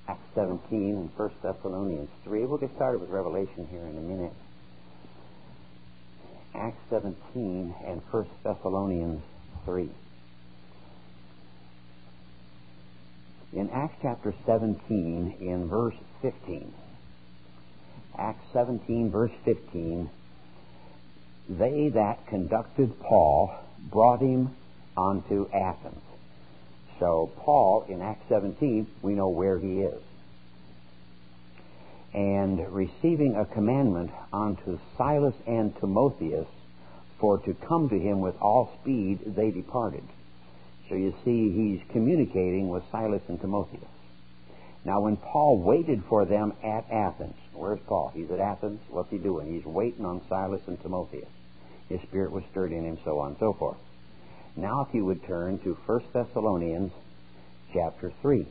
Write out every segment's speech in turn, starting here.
Acts 17 and 1 Thessalonians 3. We'll get started with Revelation here in a minute. Acts 17 and 1 Thessalonians 3. In Acts chapter 17, in verse 15, Acts 17, verse 15, they that conducted Paul brought him unto Athens. So Paul, in Acts 17, we know where he is. And receiving a commandment unto Silas and Timotheus for to come to him with all speed, they departed. So you see, he's communicating with Silas and Timotheus. Now, when Paul waited for them at Athens, where's Paul? He's at Athens. What's he doing? He's waiting on Silas and Timotheus. His spirit was stirred in him, so on and so forth. Now, if you would turn to 1 Thessalonians chapter 3.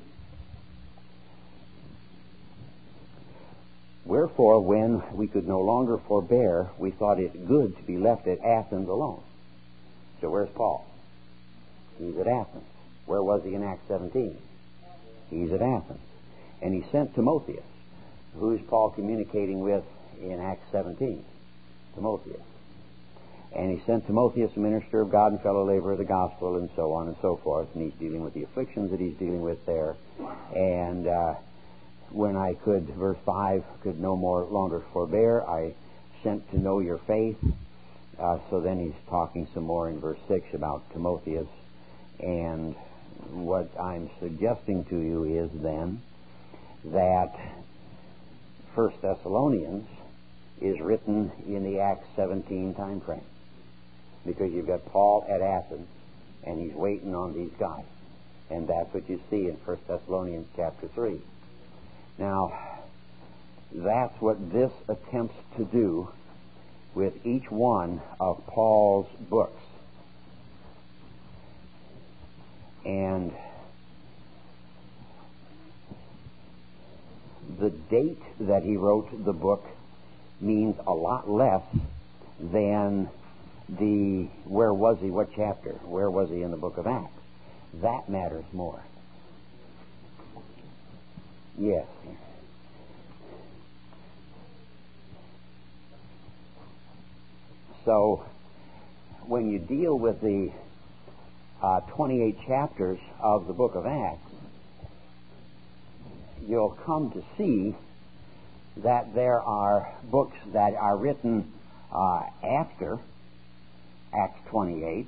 Wherefore, when we could no longer forbear, we thought it good to be left at Athens alone. So where's Paul? He's at Athens. Where was he in Acts 17? He's at Athens. And he sent Timotheus. Who's Paul communicating with in Acts 17? Timotheus. And he sent Timotheus, a minister of God and fellow laborer of the gospel, and so on and so forth. And he's dealing with the afflictions that he's dealing with there. And when I could, verse 5, could no more longer forbear, I sent to know your faith. So then he's talking some more in verse 6 about Timotheus. And what I'm suggesting to you is then that 1 Thessalonians is written in the Acts 17 time frame. Because you've got Paul at Athens, and he's waiting on these guys. And that's what you see in 1 Thessalonians chapter 3. Now, that's what this attempts to do with each one of Paul's books. And the date that he wrote the book means a lot less than the where was he, what chapter, where was he in the book of Acts. That matters more. Yes. So, when you deal with the 28 chapters of the book of Acts, you'll come to see that there are books that are written after Acts 28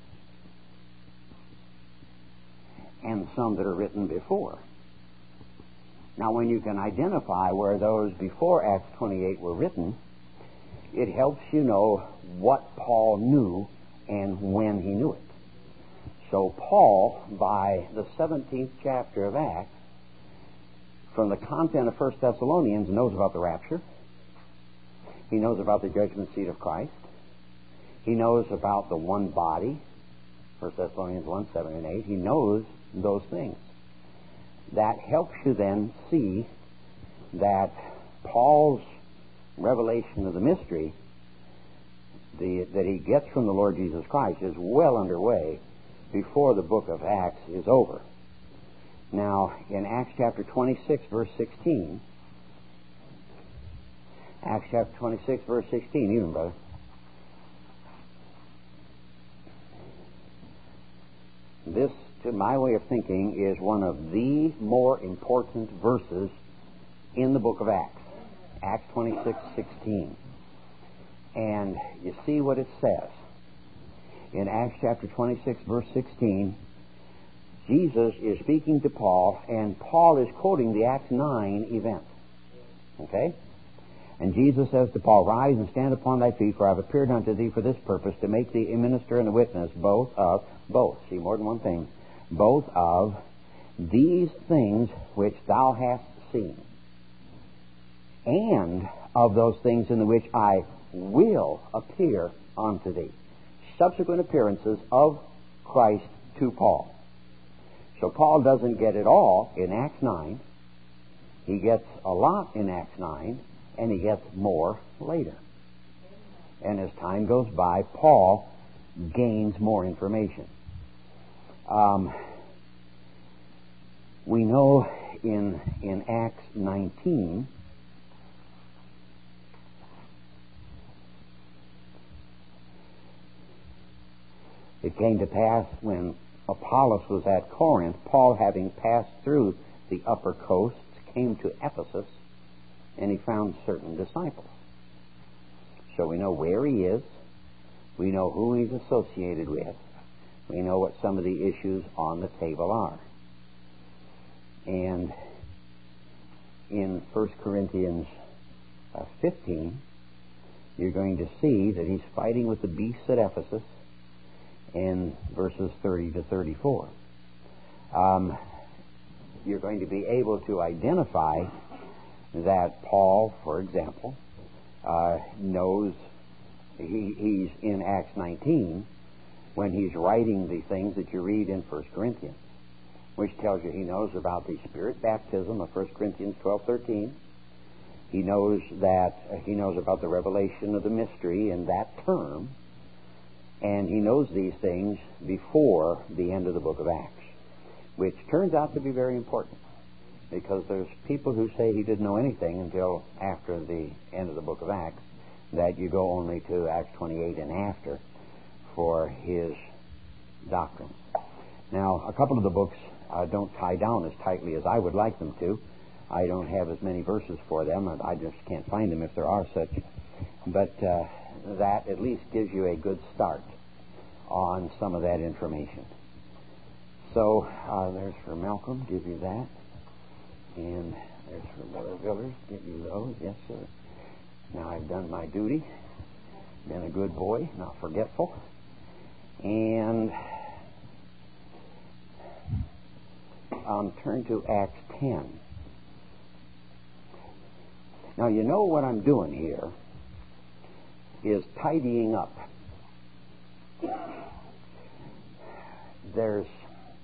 and some that are written before. Now, when you can identify where those before Acts 28 were written, it helps you know what Paul knew and when he knew it. So Paul, by the 17th chapter of Acts, from the content of 1 Thessalonians, knows about the rapture. He knows about the judgment seat of Christ. He knows about the one body, 1 Thessalonians 1, 7 and 8. He knows those things. That helps you then see that Paul's revelation of the mystery that he gets from the Lord Jesus Christ is well underway before the book of Acts is over. Now, in Acts chapter 26, verse 16, Acts chapter 26, verse 16, even, brother. This, to my way of thinking, is one of the more important verses in the book of Acts. Acts 26, 16. And you see what it says. In Acts chapter 26, verse 16, Jesus is speaking to Paul, and Paul is quoting the Acts 9 event. Okay? And Jesus says to Paul, "Rise and stand upon thy feet, for I have appeared unto thee for this purpose, to make thee a minister and a witness, both, see, more than one thing, both of these things which thou hast seen, and of those things in the which I will appear unto thee." Subsequent appearances of Christ to Paul. So Paul doesn't get it all in Acts 9. He gets a lot in Acts 9, and he gets more later. And as time goes by, Paul gains more information. We know in Acts 19, it came to pass when Apollos was at Corinth, Paul, having passed through the upper coasts, came to Ephesus, and he found certain disciples. So we know where he is. We know who he's associated with. We know what some of the issues on the table are. And in 1 Corinthians 15, you're going to see that he's fighting with the beasts at Ephesus in verses 30 to 34. You're going to be able to identify that Paul, for example, knows he's in Acts 19 when he's writing the things that you read in 1 Corinthians, which tells you he knows about the Spirit baptism of 1 Corinthians 12:13. He knows about the revelation of the mystery in that term, and he knows these things before the end of the book of Acts, which turns out to be very important, because there's people who say he didn't know anything until after the end of the book of Acts, that you go only to Acts 28 and after for his doctrines. Now, a couple of the books don't tie down as tightly as I would like them to. I don't have as many verses for them, and I just can't find them if there are such. But that at least gives you a good start on some of that information. So there's for Malcolm, give you that. And there's for Brother Villers, give you those. Yes, sir. Now I've done my duty, been a good boy, not forgetful. And turn to Acts 10. Now, you know what I'm doing here is tidying up. There's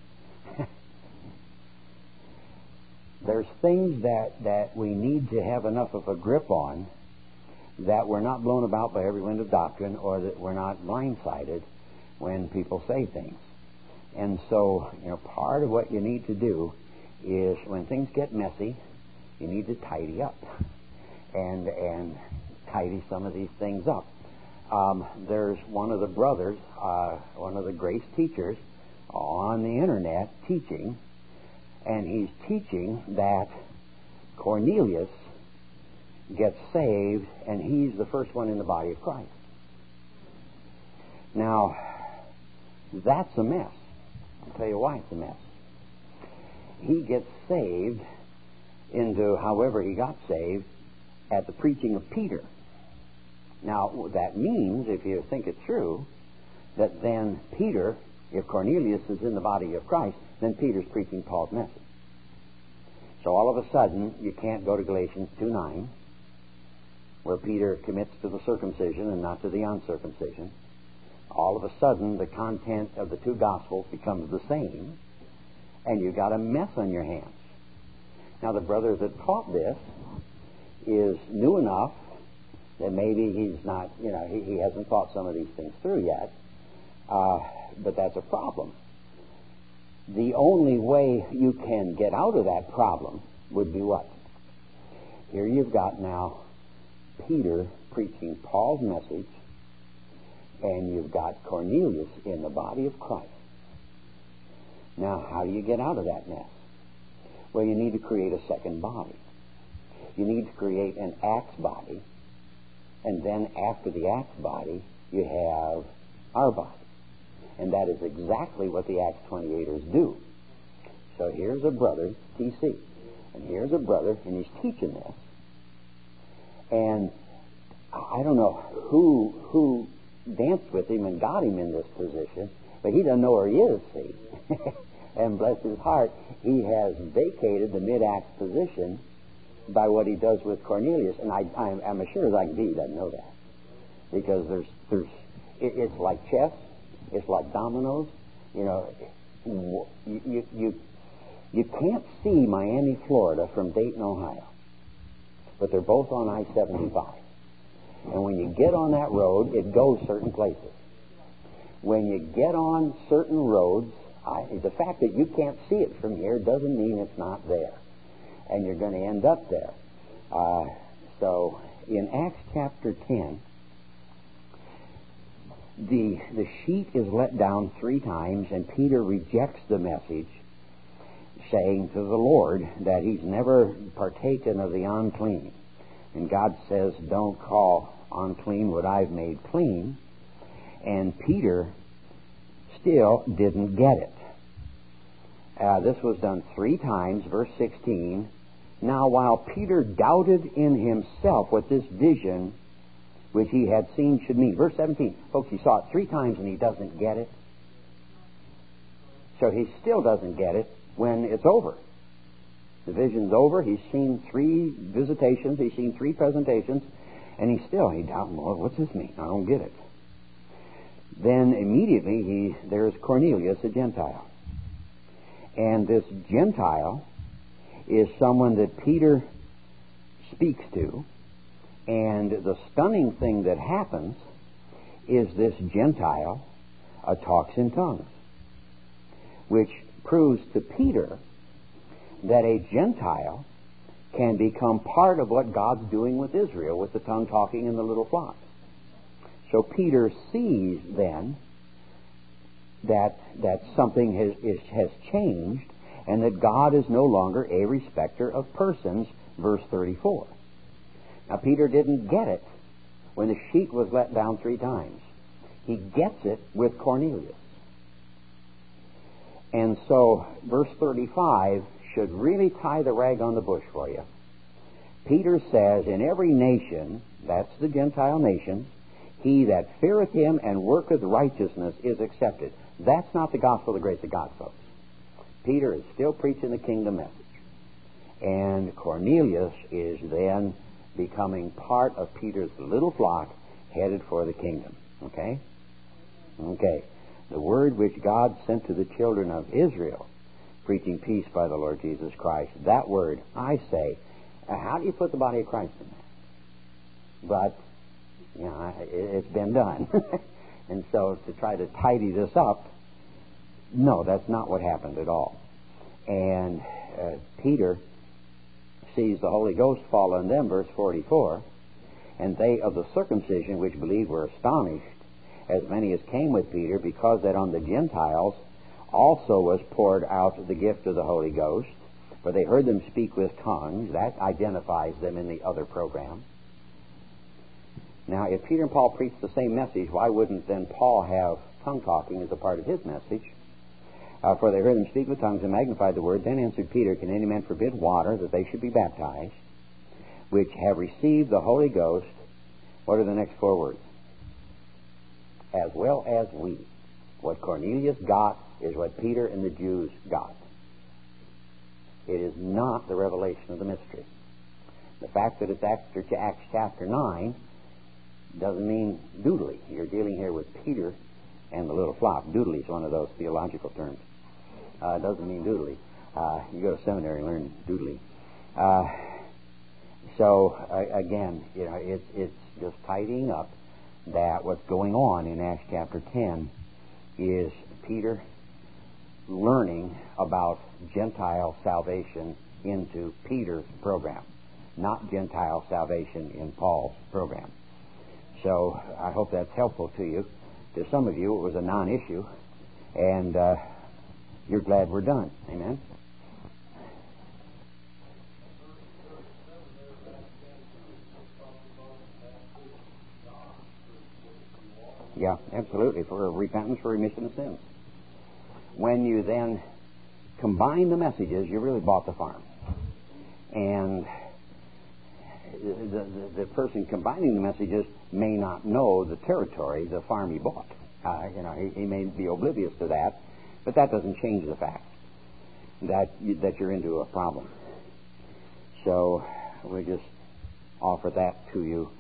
things that we need to have enough of a grip on, that we're not blown about by every wind of doctrine, or that we're not blindsided when people say things. And so, part of what you need to do is, when things get messy, you need to tidy up and tidy some of these things up. There's one of the brothers, one of the grace teachers on the internet teaching, and he's teaching that Cornelius gets saved and he's the first one in the body of Christ. Now, that's a mess. I'll tell you why it's a mess. He gets saved into however he got saved at the preaching of Peter. Now, that means, if you think it through, that then Peter, if Cornelius is in the body of Christ, then Peter's preaching Paul's message. So all of a sudden, you can't go to Galatians 2:9, where Peter commits to the circumcision and not to the uncircumcision. All of a sudden, the content of the two Gospels becomes the same, and you've got a mess on your hands. Now, the brother that taught this is new enough that maybe he's not, he hasn't thought some of these things through yet, but that's a problem. The only way you can get out of that problem would be what? Here you've got now Peter preaching Paul's message, and you've got Cornelius in the body of Christ. Now, how do you get out of that mess? Well, you need to create a second body. You need to create an Acts body, and then after the Acts body, you have our body. And that is exactly what the Acts 28ers do. So here's a brother, TC, and here's a brother, and he's teaching this. And I don't know who danced with him and got him in this position, but he doesn't know where he is, see. And bless his heart, he has vacated the mid-Acts position by what he does with Cornelius. And I'm as sure as I can be, he doesn't know that. Because it's like chess, it's like dominoes. You can't see Miami, Florida from Dayton, Ohio. But they're both on I-75. And when you get on that road, it goes certain places. When you get on certain roads, the fact that you can't see it from here doesn't mean it's not there. and you're going to end up there. So in Acts chapter 10, the sheet is let down 3 times, and Peter rejects the message, saying to the Lord that he's never partaken of the unclean. And God says, don't call unclean what I've made clean. And Peter still didn't get it. This was done 3 times, verse 16. Now, while Peter doubted in himself what this vision which he had seen should mean. Verse 17. Folks, he saw it 3 times and he doesn't get it. So he still doesn't get it when it's over. The vision's over. He's seen 3 visitations. He's seen 3 presentations. And he doubts, Lord, what's this mean? I don't get it. Then immediately there's Cornelius, a Gentile. And this Gentile is someone that Peter speaks to. And the stunning thing that happens is this Gentile talks in tongues, which proves to Peter that a Gentile can become part of what God's doing with Israel, with the tongue talking in the little flock. So Peter sees then that something has changed, and that God is no longer a respecter of persons, verse 34. Now, Peter didn't get it when the sheet was let down 3 times. He gets it with Cornelius. And so, verse 35 should really tie the rag on the bush for you. Peter says, in every nation, that's the Gentile nation, he that feareth him and worketh righteousness is accepted. That's not the gospel of the grace of God, folks. Peter is still preaching the kingdom message. And Cornelius is then becoming part of Peter's little flock headed for the kingdom. Okay? Okay. The word which God sent to the children of Israel, preaching peace by the Lord Jesus Christ, that word, I say, how do you put the body of Christ in that? But, it's been done. And so to try to tidy this up, no, that's not what happened at all. And Peter sees the Holy Ghost fall on them, verse 44, and they of the circumcision which believed were astonished, as many as came with Peter, because that on the Gentiles also was poured out the gift of the Holy Ghost, for they heard them speak with tongues. That identifies them in the other program. Now, if Peter and Paul preached the same message, why wouldn't then Paul have tongue talking as a part of his message? For they heard them speak with tongues and magnified the word. Then answered Peter, can any man forbid water that they should be baptized, which have received the Holy Ghost? What are the next 4 words? As well as we. What Cornelius got is what Peter and the Jews got. It is not the revelation of the mystery. The fact that it's Acts chapter 9 doesn't mean doodly. You're dealing here with Peter and the little flock. Doodly is one of those theological terms. It doesn't mean doodly. You go to seminary and learn doodly. Again, it's just tidying up that what's going on in Acts chapter 10 is Peter learning about Gentile salvation into Peter's program, not Gentile salvation in Paul's program. So I hope that's helpful to you. To some of you, it was a non-issue, and you're glad we're done. Amen? Yeah, absolutely, for repentance, for remission of sins. When you then combine the messages, you really bought the farm. And the person combining the messages may not know the territory, the farm he bought. He may be oblivious to that, but that doesn't change the fact that you're into a problem. So we just offer that to you.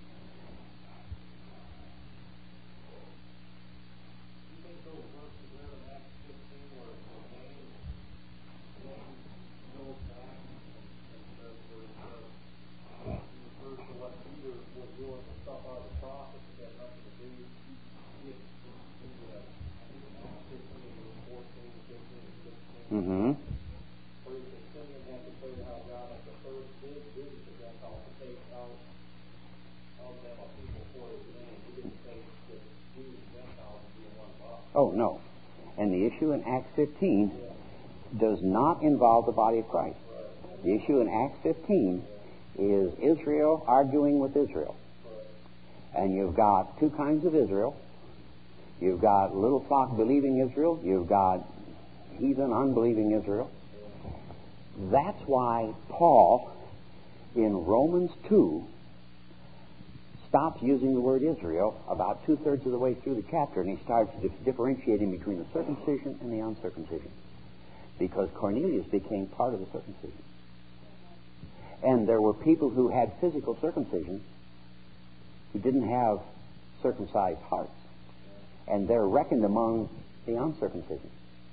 Oh, no. And the issue in Acts 15 does not involve the body of Christ. The issue in Acts 15 is Israel arguing with Israel. And you've got two kinds of Israel. You've got little flock believing Israel. You've got heathen unbelieving Israel. That's why Paul, in Romans 2, stops using the word Israel about two-thirds of the way through the chapter, and he starts differentiating between the circumcision and the uncircumcision, because Cornelius became part of the circumcision. And there were people who had physical circumcision who didn't have circumcised hearts, and they're reckoned among the uncircumcision.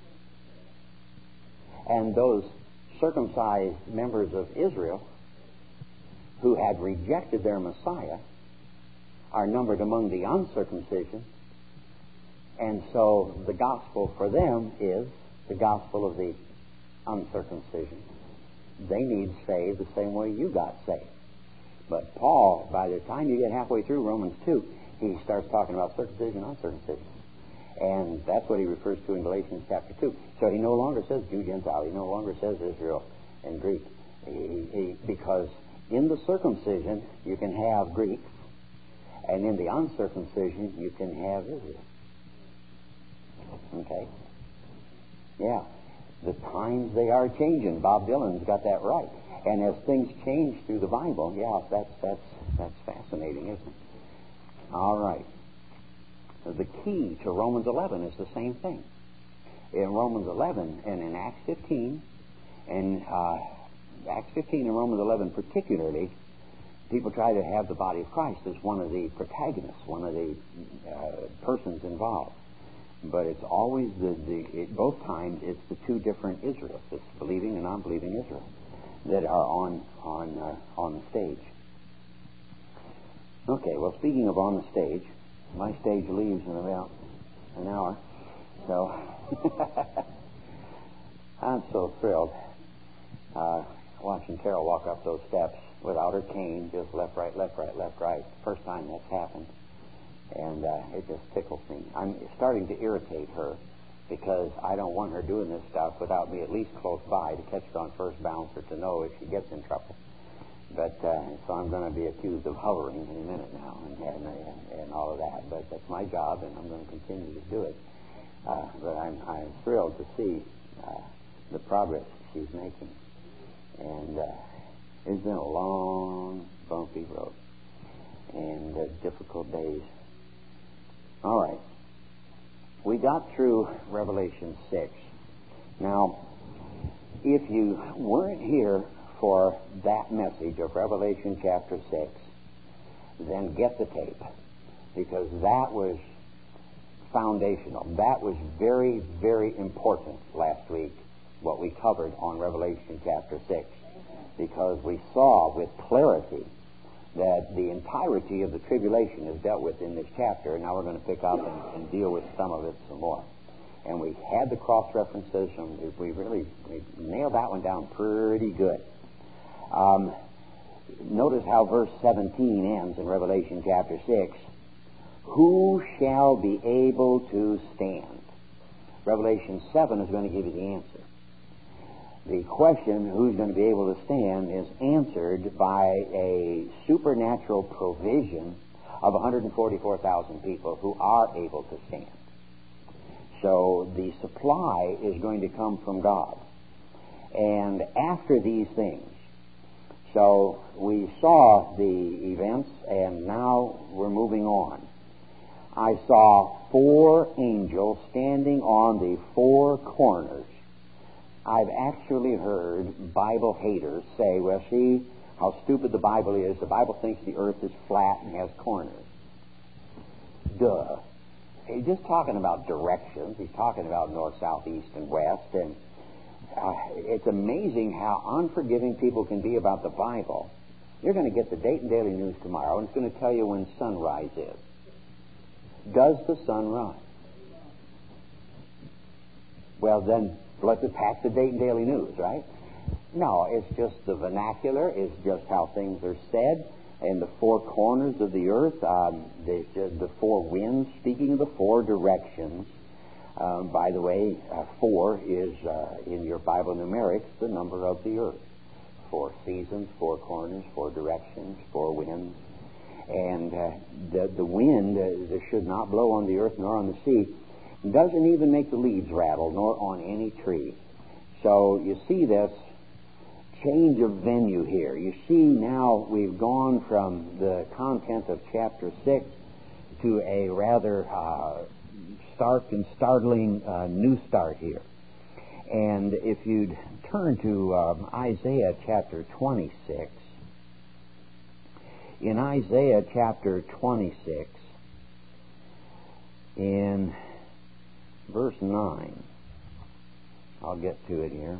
And those circumcised members of Israel who had rejected their Messiah are numbered among the uncircumcision, and so the gospel for them is the gospel of the uncircumcision. They need saved the same way you got saved. But Paul, by the time you get halfway through Romans 2, he starts talking about circumcision and uncircumcision. And that's what he refers to in Galatians chapter 2. So he no longer says Jew, Gentile. He no longer says Israel and Greek. Because in the circumcision, you can have Greeks, and in the uncircumcision, you can have Israel. Okay? Yeah. The times, they are changing. Bob Dylan's got that right. And as things change through the Bible, yeah, that's fascinating, isn't it? All right. The key to Romans 11 is the same thing. In Romans 11 and in Acts 15, and Acts 15 and Romans 11 particularly, people try to have the body of Christ as one of the protagonists, one of the persons involved. But it's always both times it's the two different Israels, it's believing and non-believing Israel, that are on the stage. Okay, well, speaking of on the stage, my stage leaves in about an hour, so I'm so thrilled watching Carol walk up those steps without her cane, just left, right, left, right, left, right. First time that's happened, and it just tickles me. I'm starting to irritate her because I don't want her doing this stuff without me at least close by to catch her on first bounce or to know if she gets in trouble. But so I'm going to be accused of hovering in a minute now and all of that. But that's my job, and I'm going to continue to do it. But I'm thrilled to see the progress she's making. And it's been a long, bumpy road and difficult days. All right. We got through Revelation 6. Now, if you weren't here for that message of Revelation chapter 6, then get the tape, because that was foundational. That was very, very important last week, what we covered on Revelation chapter 6, because we saw with clarity that the entirety of the tribulation is dealt with in this chapter, and now we're going to pick up and deal with some of it some more. And we had the cross-references, and we nailed that one down pretty good. Notice how verse 17 ends in Revelation chapter 6. Who shall be able to stand? Revelation 7 is going to give you the answer. The question, who's going to be able to stand, is answered by a supernatural provision of 144,000 people who are able to stand. So the supply is going to come from God. And after these things, so we saw the events, and now we're moving on. I saw 4 angels standing on the 4 corners. I've actually heard Bible haters say, well, see how stupid the Bible is. The Bible thinks the earth is flat and has corners. Duh. He's just talking about directions. He's talking about north, south, east, and west. And it's amazing how unforgiving people can be about the Bible. You're going to get the Dayton Daily News tomorrow, and it's going to tell you when sunrise is. Does the sun rise? Well, then let's attack the Dayton Daily News, right? No, it's just the vernacular. It's just how things are said. In the four corners of the earth, the four winds, speaking of the four directions. By the way, 4 is, in your Bible numerics, the number of the earth. 4 seasons, 4 corners, 4 directions, 4 winds. And the wind that should not blow on the earth nor on the sea doesn't even make the leaves rattle, nor on any tree. So you see this change of venue here. You see now we've gone from the content of chapter 6 to a rather stark and startling new start here. And if you'd turn to Isaiah chapter 26, in Isaiah chapter 26, in verse 9, I'll get to it here.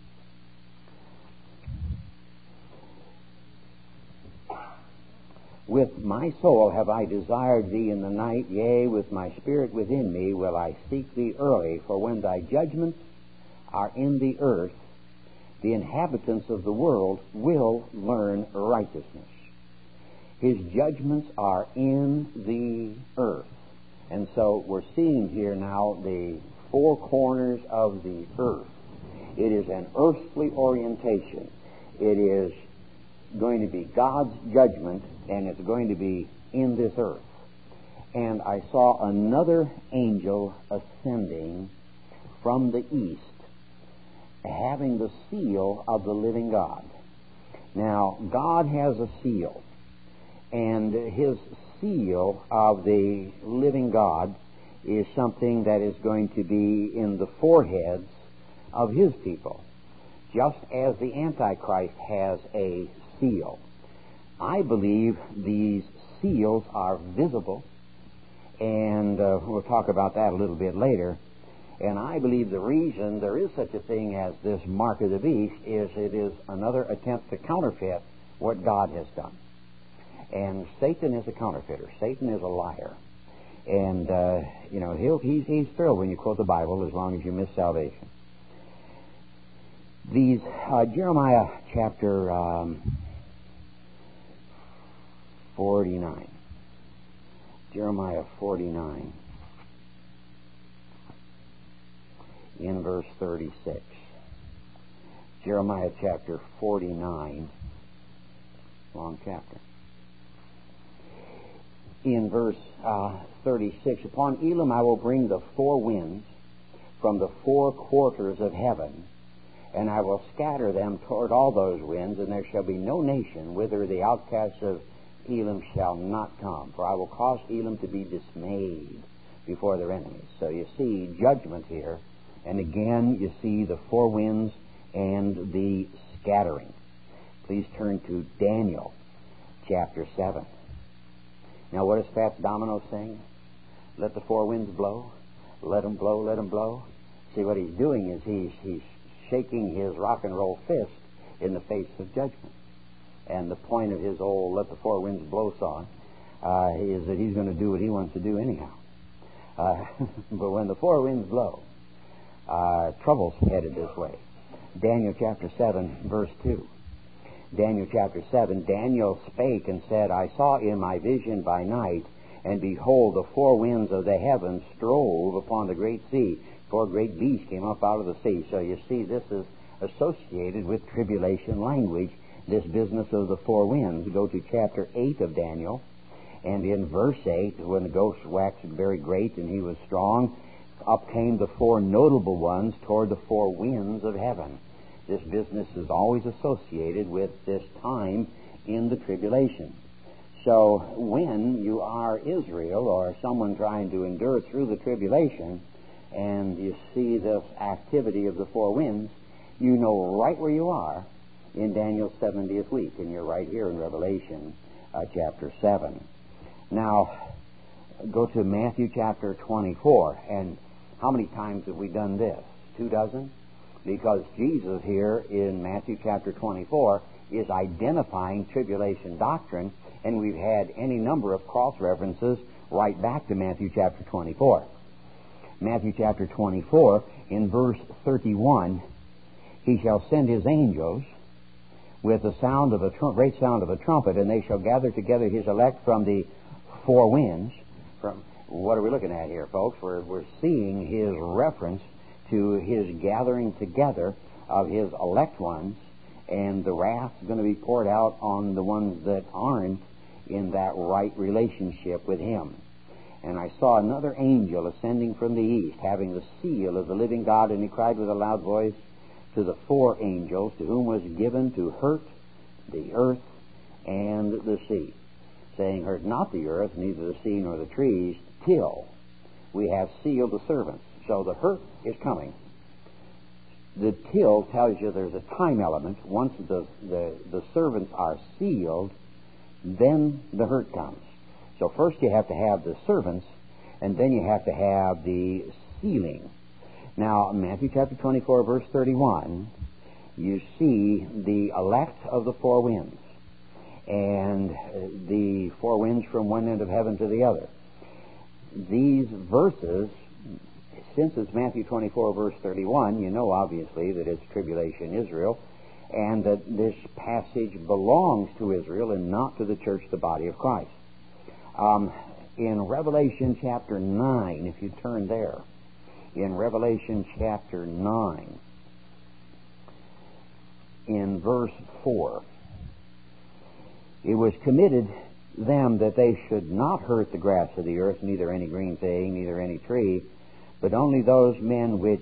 With my soul have I desired thee in the night, yea, with my spirit within me will I seek thee early. For when thy judgments are in the earth, the inhabitants of the world will learn righteousness. His judgments are in the earth. And so we're seeing here now the four corners of the earth. It is an earthly orientation. It is going to be God's judgment, and it's going to be in this earth. And I saw another angel ascending from the east, having the seal of the living God. Now, God has a seal, and his seal of the living God is something that is going to be in the foreheads of his people, just as the Antichrist has a seal. I believe these seals are visible, and we'll talk about that a little bit later. And I believe the reason there is such a thing as this mark of the beast is it is another attempt to counterfeit what God has done. And Satan is a counterfeiter. Satan is a liar. And, he's thrilled when you quote the Bible as long as you miss salvation. These, Jeremiah chapter 49. Jeremiah 49 in verse 36. Jeremiah chapter 49, long chapter. In verse 36, upon Elam I will bring the four winds from the four quarters of heaven, and I will scatter them toward all those winds, and there shall be no nation whither the outcasts of Elam shall not come. For I will cause Elam to be dismayed before their enemies. So you see judgment here, and again you see the four winds and the scattering. Please turn to Daniel chapter 7. Now what does Fats Domino sing? Let the four winds blow. Let them blow, let them blow. See, what he's doing is he's shaking his rock and roll fist in the face of judgment. And the point of his old let the four winds blow song is that he's going to do what he wants to do anyhow. But when the four winds blow, trouble's headed this way. Daniel chapter 7, verse 2. Daniel chapter 7, Daniel spake and said, I saw in my vision by night, and behold, the four winds of the heavens strove upon the great sea. Four great beasts came up out of the sea. So you see, this is associated with tribulation language, this business of the four winds. Go to chapter 8 of Daniel, and in verse 8, when the ghost waxed very great and he was strong, up came the four notable ones toward the four winds of heaven. This business is always associated with this time in the tribulation. So when you are Israel or someone trying to endure through the tribulation, and you see this activity of the four winds, you know right where you are in Daniel's 70th week, and you're right here in Revelation chapter 7. Now, go to Matthew chapter 24, and how many times have we done this? 24? Because Jesus here in Matthew chapter 24 is identifying tribulation doctrine, and we've had any number of cross-references right back to Matthew chapter 24. Matthew chapter 24, in verse 31, He shall send his angels with the sound of a great sound of a trumpet, and they shall gather together his elect from the four winds. From what are we looking at here, folks? We're seeing his reference to his gathering together of his elect ones, and the wrath is going to be poured out on the ones that aren't in that right relationship with him. And I saw another angel ascending from the east, having the seal of the living God, and he cried with a loud voice to the four angels, to whom was given to hurt the earth and the sea, saying, hurt not the earth, neither the sea nor the trees, till we have sealed the servants. So the hurt is coming. The till tells you there's a time element. Once the servants are sealed, then the hurt comes. So first you have to have the servants, and then you have to have the sealing. Now, Matthew chapter 24, verse 31, you see the elect of the four winds, and the four winds from one end of heaven to the other. These verses, since it's Matthew 24, verse 31, you know obviously that it's tribulation Israel, and that this passage belongs to Israel and not to the church, the body of Christ. In Revelation chapter 9, if you turn there, in Revelation chapter 9, in verse 4, it was committed them that they should not hurt the grass of the earth, neither any green thing, neither any tree, but only those men which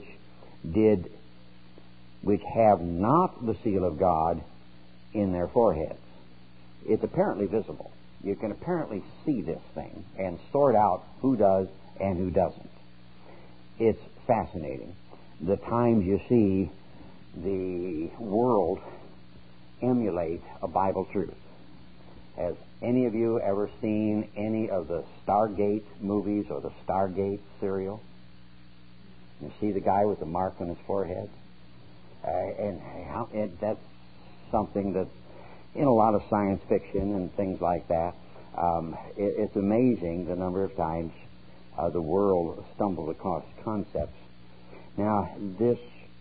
have not the seal of God in their foreheads. It's apparently visible. You can apparently see this thing and sort out who does and who doesn't. It's fascinating. The times you see the world emulate a Bible truth. Has any of you ever seen any of the Stargate movies or the Stargate serial? You see the guy with the mark on his forehead? And that's something that's in a lot of science fiction and things like that. It's amazing the number of times the world stumbled across concepts. Now, this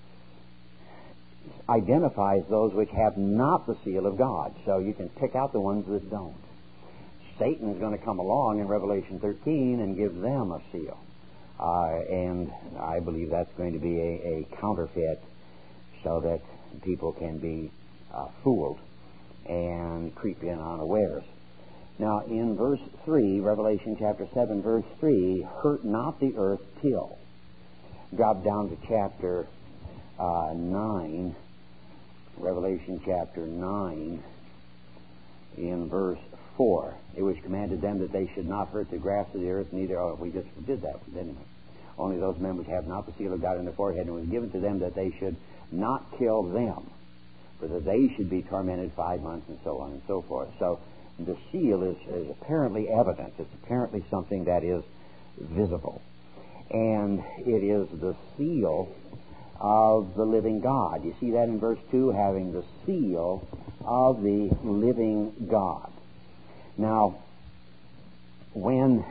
identifies those which have not the seal of God, so you can pick out the ones that don't. Satan is going to come along in Revelation 13 and give them a seal. And I believe that's going to be a counterfeit so that people can be fooled and creep in unawares. Now, in verse 3, Revelation chapter 7, verse 3, hurt not the earth till. Drop down to chapter 9, Revelation chapter 9, in verse 4. It was commanded them that they should not hurt the grass of the earth, neither, we just did that, didn't we? Only those men which have not the seal of God in their forehead, and it was given to them that they should not kill them, but that they should be tormented 5 months, and so on and so forth. So the seal is apparently evident. It's apparently something that is visible. And it is the seal of the living God. You see that in verse 2, having the seal of the living God. Now, when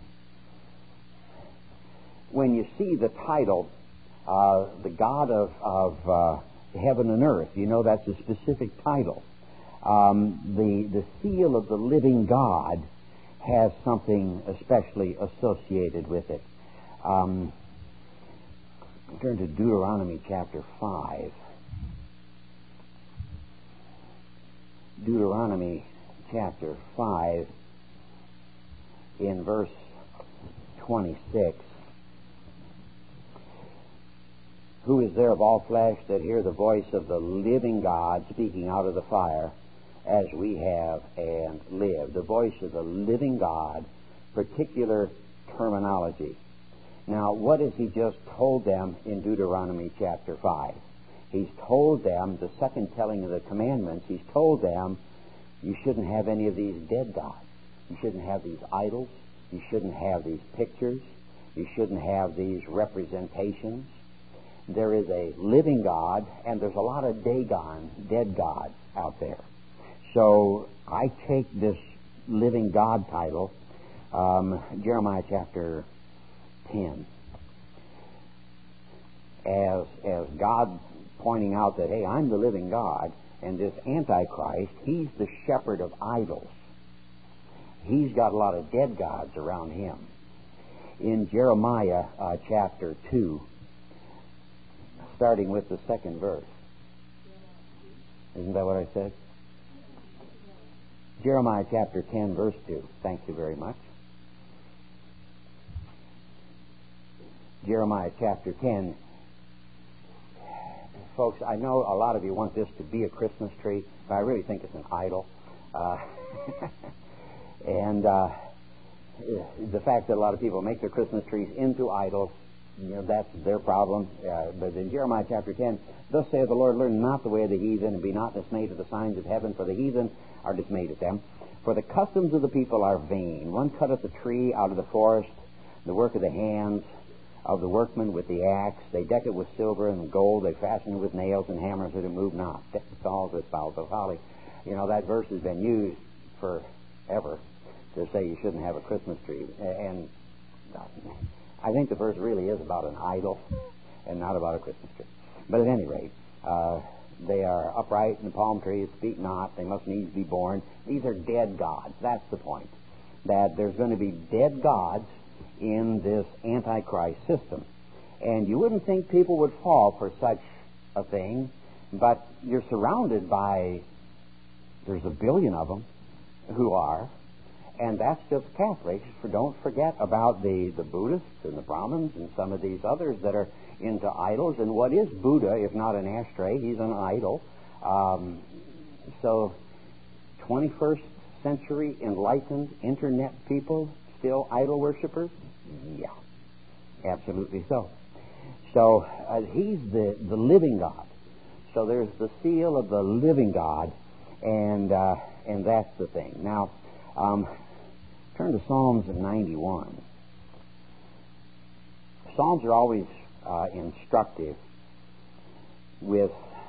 you see the title, the God of heaven and earth, you know that's a specific title. The seal of the living God has something especially associated with it. Turn to Deuteronomy chapter 5. Deuteronomy chapter 5 in verse 26. Who is there of all flesh that hear the voice of the living God speaking out of the fire, as we have and live? The voice of the living God, particular terminology. Now, what has he just told them in Deuteronomy chapter 5? He's told them, the second telling of the commandments, he's told them, you shouldn't have any of these dead gods. You shouldn't have these idols. You shouldn't have these pictures. You shouldn't have these representations. There is a living God, and there's a lot of dead gods out there. So I take this living God title, Jeremiah chapter 10, as God pointing out that, hey, I'm the living God, and this Antichrist, he's the shepherd of idols. He's got a lot of dead gods around him. In Jeremiah chapter 2, starting with the second verse. Isn't that what I said? Jeremiah chapter 10, verse 2. Thank you very much. Jeremiah chapter 10. Folks, I know a lot of you want this to be a Christmas tree, but I really think it's an idol. And the fact that a lot of people make their Christmas trees into idols, that's their problem. But in Jeremiah chapter 10, thus saith the Lord, learn not the way of the heathen, and be not dismayed at the signs of heaven, for the heathen are dismayed at them. For the customs of the people are vain. One cutteth a tree out of the forest, the work of the hands of the workmen with the axe. They deck it with silver and gold. They fasten it with nails and hammers that it move not. Deck the stalls with boughs of holly. That verse has been used forever to say you shouldn't have a Christmas tree. And I think the verse really is about an idol and not about a Christmas tree. But at any rate, they are upright in the palm trees, speak not, they must needs be born. These are dead gods. That's the point. That there's going to be dead gods in this Antichrist system. And you wouldn't think people would fall for such a thing, but you're surrounded by, there's a billion of them who are, and that's just Catholics. Don't forget about the Buddhists and the Brahmins and some of these others that are into idols. And what is Buddha if not an ashtray? He's an idol. So 21st century enlightened internet people still idol worshippers? Yeah, absolutely so. So he's the living God. So there's the seal of the living God, and that's the thing. Now, turn to Psalms 91. Psalms are always instructive with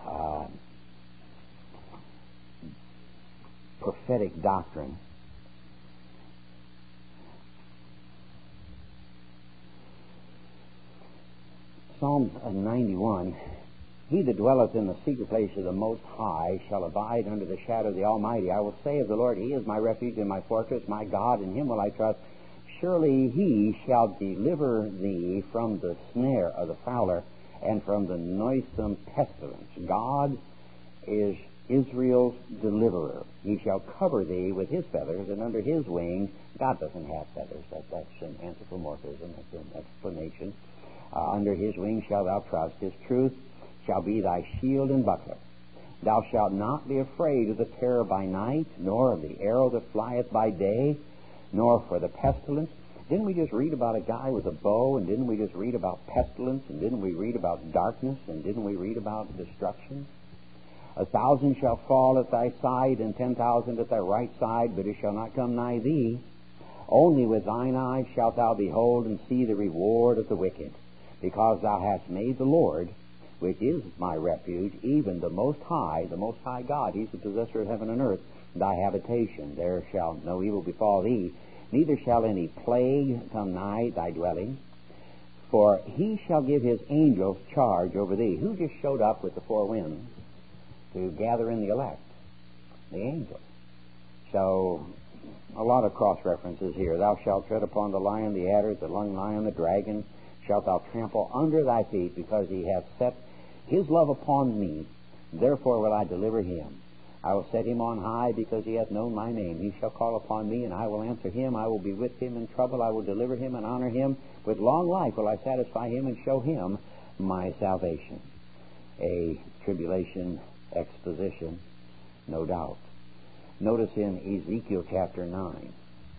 prophetic doctrine. Psalms 91, he that dwelleth in the secret place of the Most High shall abide under the shadow of the Almighty. I will say of the Lord, he is my refuge and my fortress, my God, in him will I trust. Surely he shall deliver thee from the snare of the fowler and from the noisome pestilence. God is Israel's deliverer. He shall cover thee with his feathers, and under his wings, God doesn't have feathers. That's an anthropomorphism. That's an explanation. Under his wings shalt thou trust. His truth shall be thy shield and buckler. Thou shalt not be afraid of the terror by night, nor of the arrow that flieth by day, nor for the pestilence. Didn't we just read about a guy with a bow, and didn't we just read about pestilence, and didn't we read about darkness, and didn't we read about destruction? 1,000 shall fall at thy side, and 10,000 at thy right side, but it shall not come nigh thee. Only with thine eyes shalt thou behold and see the reward of the wicked, because thou hast made the Lord, which is my refuge, even the Most High God, he's the possessor of heaven and earth, thy habitation. There shall no evil befall thee, neither shall any plague come nigh thy dwelling. For he shall give his angels charge over thee. Who just showed up with the four winds to gather in the elect? The angels. So, a lot of cross-references here. Thou shalt tread upon the lion, the adder, the young lion, the dragon, shalt thou trample under thy feet, because he hath set his love upon me. Therefore will I deliver him. I will set him on high, because he hath known my name. He shall call upon me, and I will answer him. I will be with him in trouble. I will deliver him and honor him. With long life will I satisfy him and show him my salvation. A tribulation exposition, no doubt. Notice in Ezekiel chapter 9.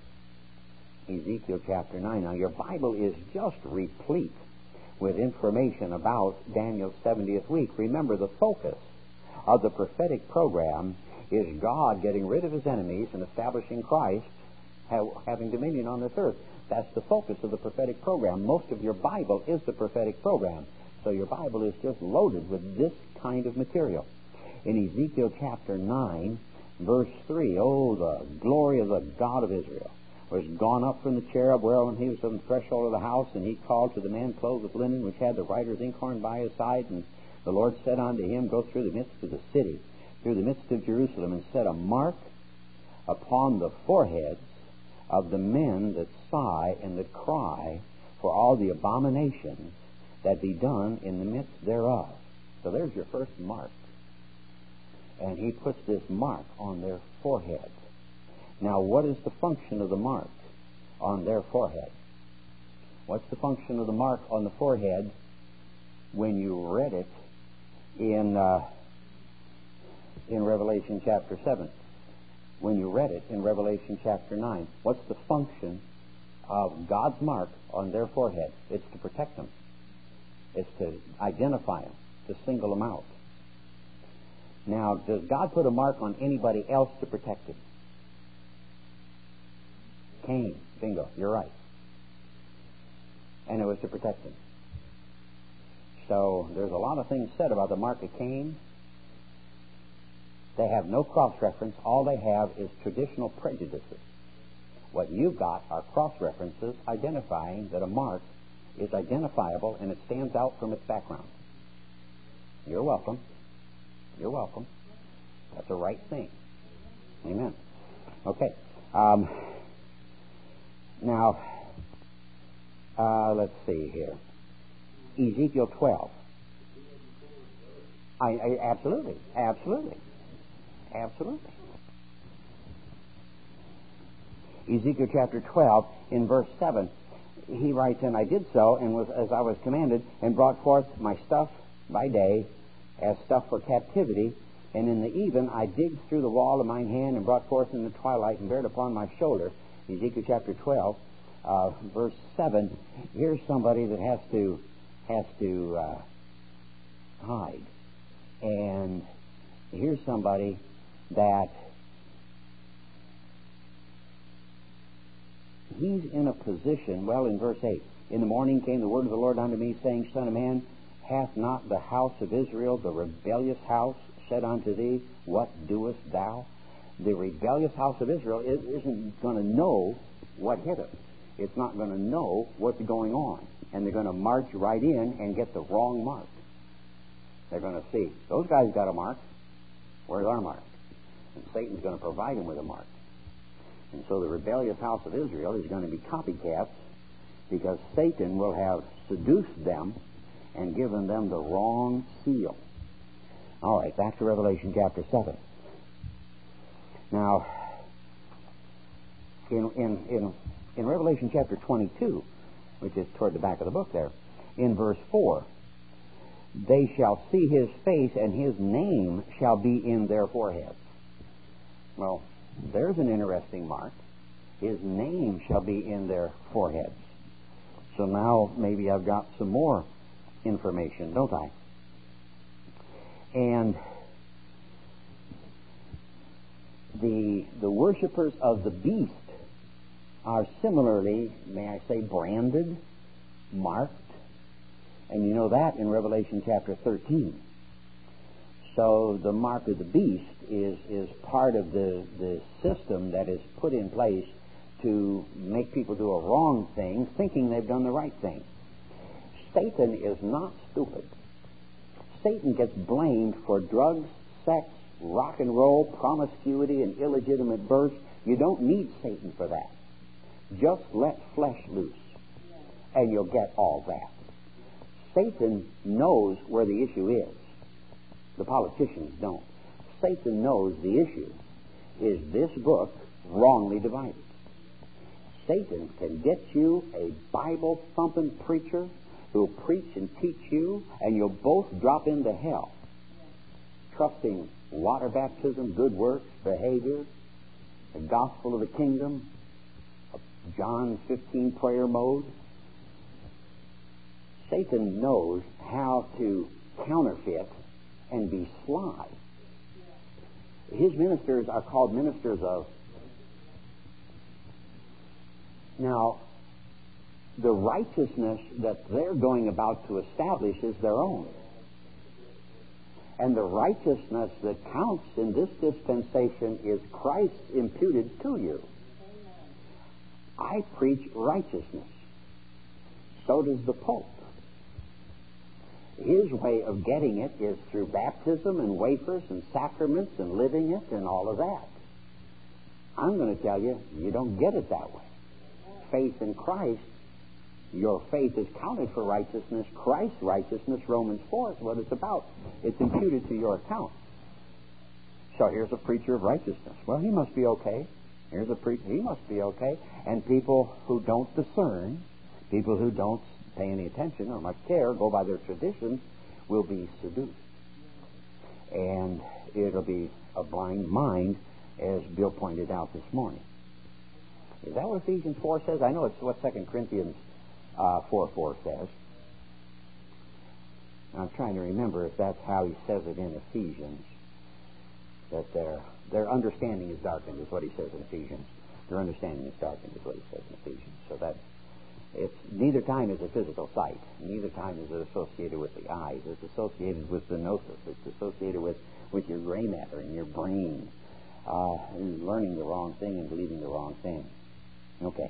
Ezekiel chapter 9. Now, your Bible is just replete with information about Daniel's 70th week. Remember, the focus of the prophetic program is God getting rid of his enemies and establishing Christ having dominion on this earth. That's the focus of the prophetic program. Most of your Bible is the prophetic program. So your Bible is just loaded with this kind of material. In Ezekiel chapter 9, verse 3, oh, the glory of the God of Israel was gone up from the cherub whereon he was on the threshold of the house, and he called to the man clothed with linen, which had the writer's inkhorn by his side, and the Lord said unto him, Go through the midst of the city, through the midst of Jerusalem, and set a mark upon the foreheads of the men that sigh and that cry for all the abominations that be done in the midst thereof. So there's your first mark. And he puts this mark on their forehead. Now, what is the function of the mark on their forehead? What's the function of the mark on the forehead when you read it in Revelation chapter 7? When you read it in Revelation chapter 9, what's the function of God's mark on their forehead? It's to protect them. It's to identify them, to single them out. Now, does God put a mark on anybody else to protect him? Cain. Bingo. You're right. And it was to protect him. So there's a lot of things said about the mark of Cain. They have no cross-reference. All they have is traditional prejudices. What you've got are cross-references identifying that a mark is identifiable and it stands out from its background. You're welcome. You're welcome. That's the right thing. Amen. Okay. Now, let's see here. Ezekiel 12. Absolutely. Ezekiel chapter 12, in verse 7, he writes, And I did so, and was as I was commanded, and brought forth my stuff by day, as stuff for captivity, and in the even I digged through the wall of mine hand, and brought forth in the twilight, and bare it upon my shoulder. Ezekiel chapter 12, verse 7. Here's somebody that has to hide. And here's somebody that he's in a position, well, in verse 8, In the morning came the word of the Lord unto me, saying, Son of man, hath not the house of Israel, the rebellious house, said unto thee, What doest thou? The rebellious house of Israel isn't going to know what hit it. It's not going to know what's going on. And they're going to march right in and get the wrong mark. They're going to see, those guys got a mark. Where's our mark? And Satan's going to provide them with a mark. And so the rebellious house of Israel is going to be copycats because Satan will have seduced them and given them the wrong seal. All right, back to Revelation chapter 7. Now, in Revelation chapter 22, which is toward the back of the book there, in verse 4, They shall see his face, and his name shall be in their foreheads. Well, there's an interesting mark. His name shall be in their foreheads. So now maybe I've got some more information, don't I? And the worshipers of the beast are similarly, may I say, branded, marked, and you know that in Revelation chapter 13. So the mark of the beast is part of the system that is put in place to make people do a wrong thing, thinking they've done the right thing. Satan is not stupid. Satan gets blamed for drugs, sex, rock and roll, promiscuity, and illegitimate birth. You don't need Satan for that. Just let flesh loose, and you'll get all that. Satan knows where the issue is. The politicians don't. Satan knows the issue is this book wrongly divided. Satan can get you a Bible-thumping preacher who'll preach and teach you, and you'll both drop into hell, trusting water baptism, good works, behavior, the gospel of the kingdom, John 15 prayer mode. Satan knows how to counterfeit and be sly. His ministers are called ministers of. Now, the righteousness that they're going about to establish is their own. And the righteousness that counts in this dispensation is Christ imputed to you. I preach righteousness. So does the Pope. His way of getting it is through baptism and wafers and sacraments and living it and all of that. I'm going to tell you, you don't get it that way. Faith in Christ, your faith is counted for righteousness. Christ's righteousness, Romans 4, is what it's about. It's imputed to your account. So here's a preacher of righteousness. Well, he must be okay. Here's a preacher, he must be okay. And people who don't discern, people who don't pay any attention or much care, go by their traditions, will be seduced. And it'll be a blind mind, as Bill pointed out this morning. Is that what Ephesians 4 says? I know it's what 2 Corinthians 4:4 says. I'm trying to remember if that's how he says it in Ephesians. That their understanding is darkened, is what he says in Ephesians. Their understanding is darkened, is what he says in Ephesians. So that it's neither time is a physical sight. Neither time is it associated with the eyes. It's associated with the gnosis. It's associated with your gray matter in your brain. And learning the wrong thing and believing the wrong thing. Okay.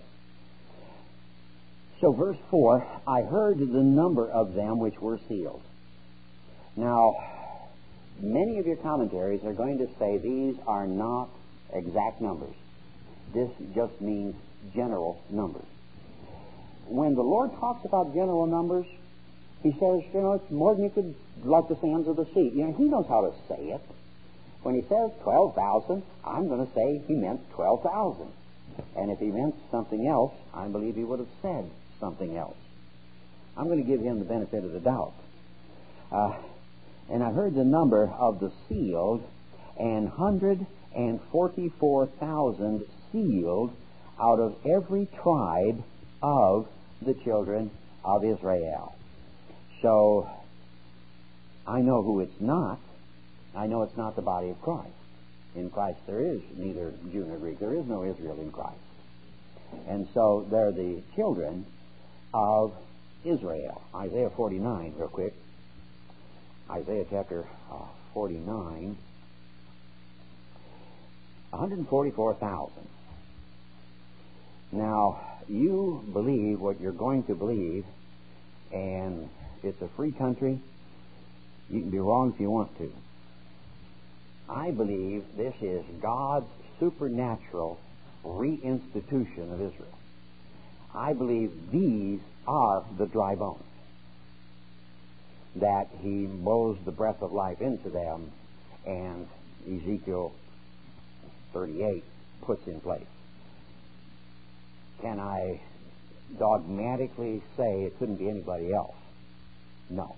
So verse 4, I heard the number of them which were sealed. Now, many of your commentaries are going to say these are not exact numbers. This just means general numbers. When the Lord talks about general numbers, he says, it's more than you could, like the sands of the sea. He knows how to say it. When he says 12,000, I'm going to say he meant 12,000. And if he meant something else, I believe he would have said something else. I'm going to give him the benefit of the doubt. And I heard the number of the sealed, and 144,000 sealed out of every tribe of the children of Israel. So, I know who it's not. I know it's not the body of Christ. In Christ there is neither Jew nor Greek. There is no Israel in Christ. And so they're the children of Israel. Isaiah 49, real quick. Isaiah chapter 49. 144,000. Now, you believe what you're going to believe, and it's a free country. You can be wrong if you want to. I believe this is God's supernatural reinstitution of Israel. I believe these are the dry bones, that he blows the breath of life into them, and Ezekiel 38 puts in place. Can I dogmatically say it couldn't be anybody else? No.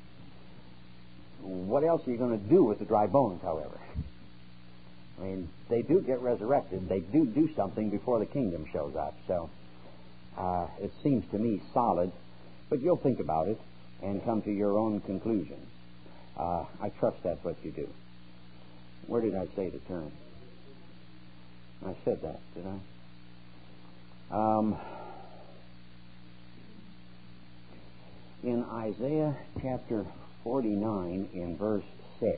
What else are you going to do with the dry bones, however? I mean, they do get resurrected. They do something before the kingdom shows up. So it seems to me solid, but you'll think about it and come to your own conclusion. I trust that's what you do. Where did I say to turn? I said that, did I? In Isaiah chapter 49, in verse 6,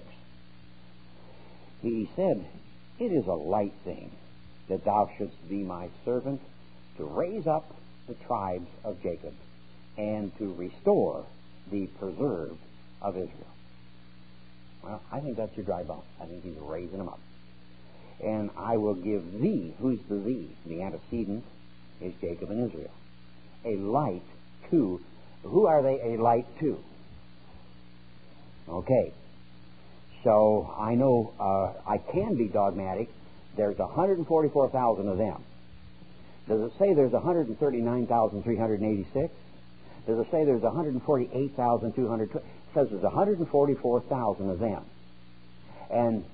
he said, it is a light thing that thou shouldst be my servant to raise up the tribes of Jacob and to restore the preserved of Israel. Well, I think that's your dry bone. I think he's raising them up. And I will give thee, who's the thee? The antecedent is Jacob and Israel. A light to, who are they a light to? Okay. So I know I can be dogmatic. There's 144,000 of them. Does it say there's 139,386? Does it say there's 148,200? It says there's 144,000 of them. And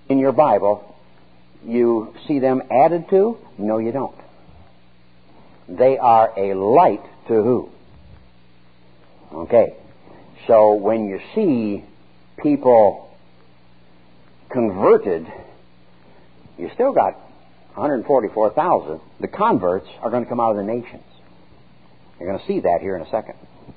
in your Bible, you see them added to? No, you don't. They are a light to who? Okay. So when you see people converted, you still got 144,000. The converts are going to come out of the nations. You're going to see that here in a second.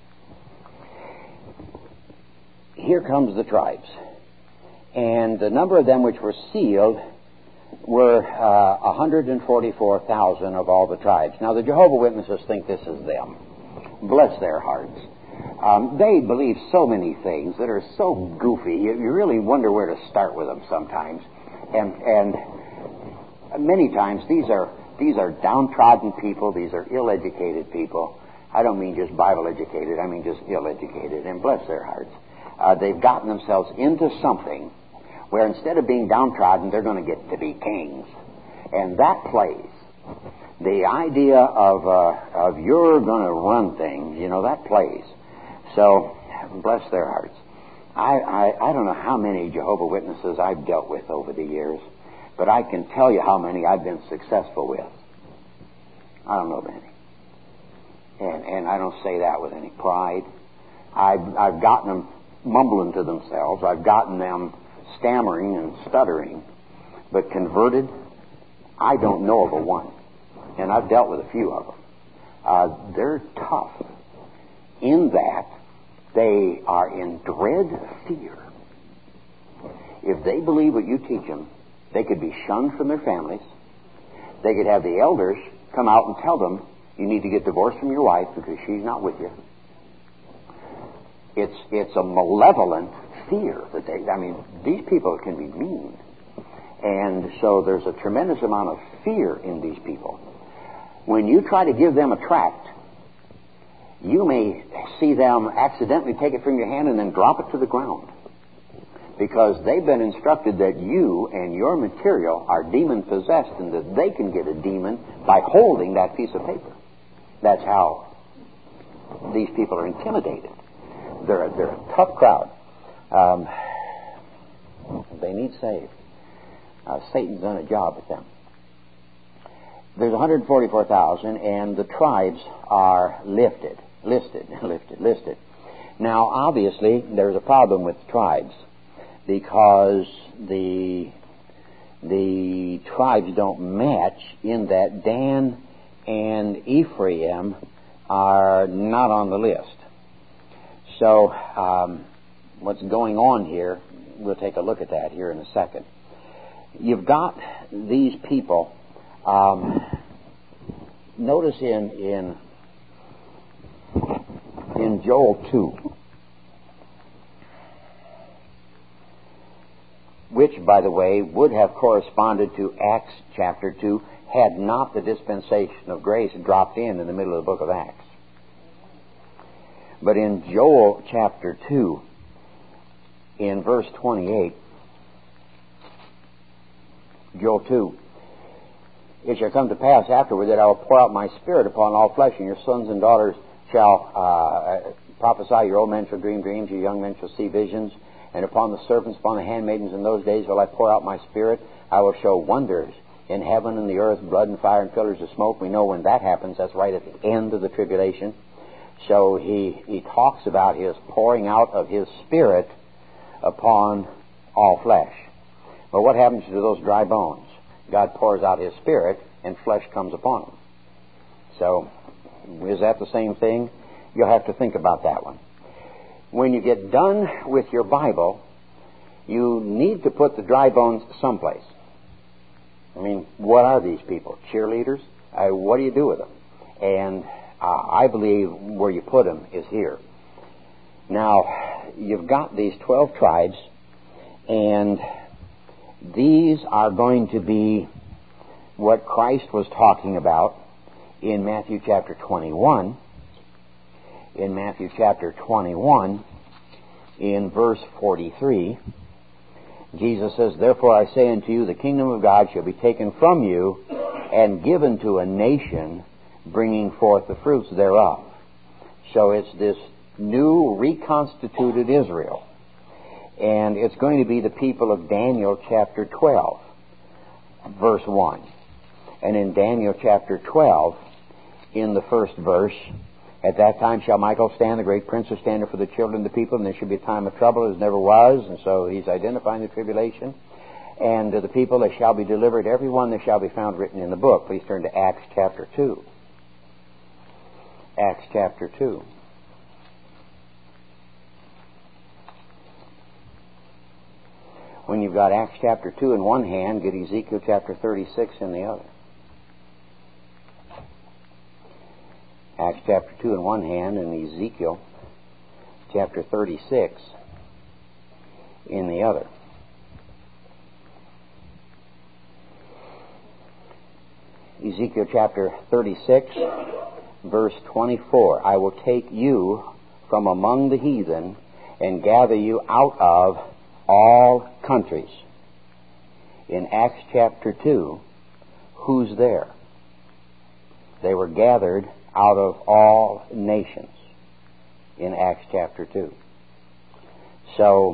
Here comes the tribes. And the number of them which were sealed were 144,000 of all the tribes. Now, the Jehovah's Witnesses think this is them. Bless their hearts. They believe so many things that are so goofy. You really wonder where to start with them sometimes. And many times these are downtrodden people. These are ill-educated people. I don't mean just Bible educated. I mean just ill-educated. And bless their hearts. They've gotten themselves into something where instead of being downtrodden, they're going to get to be kings. And that plays. The idea of you're going to run things, that plays. So, bless their hearts. I don't know how many Jehovah's Witnesses I've dealt with over the years, but I can tell you how many I've been successful with. I don't know many. And I don't say that with any pride. I've gotten them mumbling to themselves. I've gotten them stammering and stuttering. But converted, I don't know of a one. And I've dealt with a few of them. They're tough in that they are in dread fear. If they believe what you teach them, they could be shunned from their families. They could have the elders come out and tell them, you need to get divorced from your wife because she's not with you. It's a malevolent fear that these people can be mean. And so there's a tremendous amount of fear in these people. When you try to give them a tract, you may see them accidentally take it from your hand and then drop it to the ground. Because they've been instructed that you and your material are demon-possessed and that they can get a demon by holding that piece of paper. That's how these people are intimidated. They're a tough crowd. They need saved. Satan's done a job with them. There's 144,000, and the tribes are listed. Now, obviously, there's a problem with the tribes because the tribes don't match in that Dan and Ephraim are not on the list. So, what's going on here, we'll take a look at that here in a second. You've got these people. Notice in Joel 2, which, by the way, would have corresponded to Acts chapter 2 had not the dispensation of grace dropped in the middle of the book of Acts. But in Joel chapter 2, in verse 28, Joel 2, it shall come to pass afterward that I will pour out my Spirit upon all flesh, and your sons and daughters shall prophesy, your old men shall dream dreams, your young men shall see visions, and upon the servants, upon the handmaidens in those days will I pour out my Spirit. I will show wonders in heaven and the earth, blood and fire and pillars of smoke. We know when that happens, that's right at the end of the tribulation. So he talks about his pouring out of his Spirit upon all flesh. But what happens to those dry bones? God pours out His Spirit, and flesh comes upon them. So, is that the same thing? You'll have to think about that one. When you get done with your Bible, you need to put the dry bones someplace. I mean, what are these people? Cheerleaders? What do you do with them? And I believe where you put them is here. Now, you've got these 12 tribes, and these are going to be what Christ was talking about in Matthew chapter 21. In Matthew chapter 21, in verse 43, Jesus says, Therefore I say unto you, the kingdom of God shall be taken from you and given to a nation, bringing forth the fruits thereof. So it's this new reconstituted Israel. And it's going to be the people of Daniel chapter 12, verse 1. And in Daniel chapter 12, in the first verse, at that time shall Michael stand, the great prince, a stander for the children of the people, and there shall be a time of trouble as never was. And so he's identifying the tribulation. And to the people that shall be delivered, every one that shall be found written in the book. Please turn to Acts chapter 2. Acts chapter 2. When you've got Acts chapter 2 in one hand, get Ezekiel chapter 36 in the other. Acts chapter 2 in one hand and Ezekiel chapter 36 in the other. Ezekiel chapter 36, verse 24. I will take you from among the heathen and gather you out of all countries. In Acts chapter 2, who's there? They were gathered out of all nations in Acts chapter 2. So,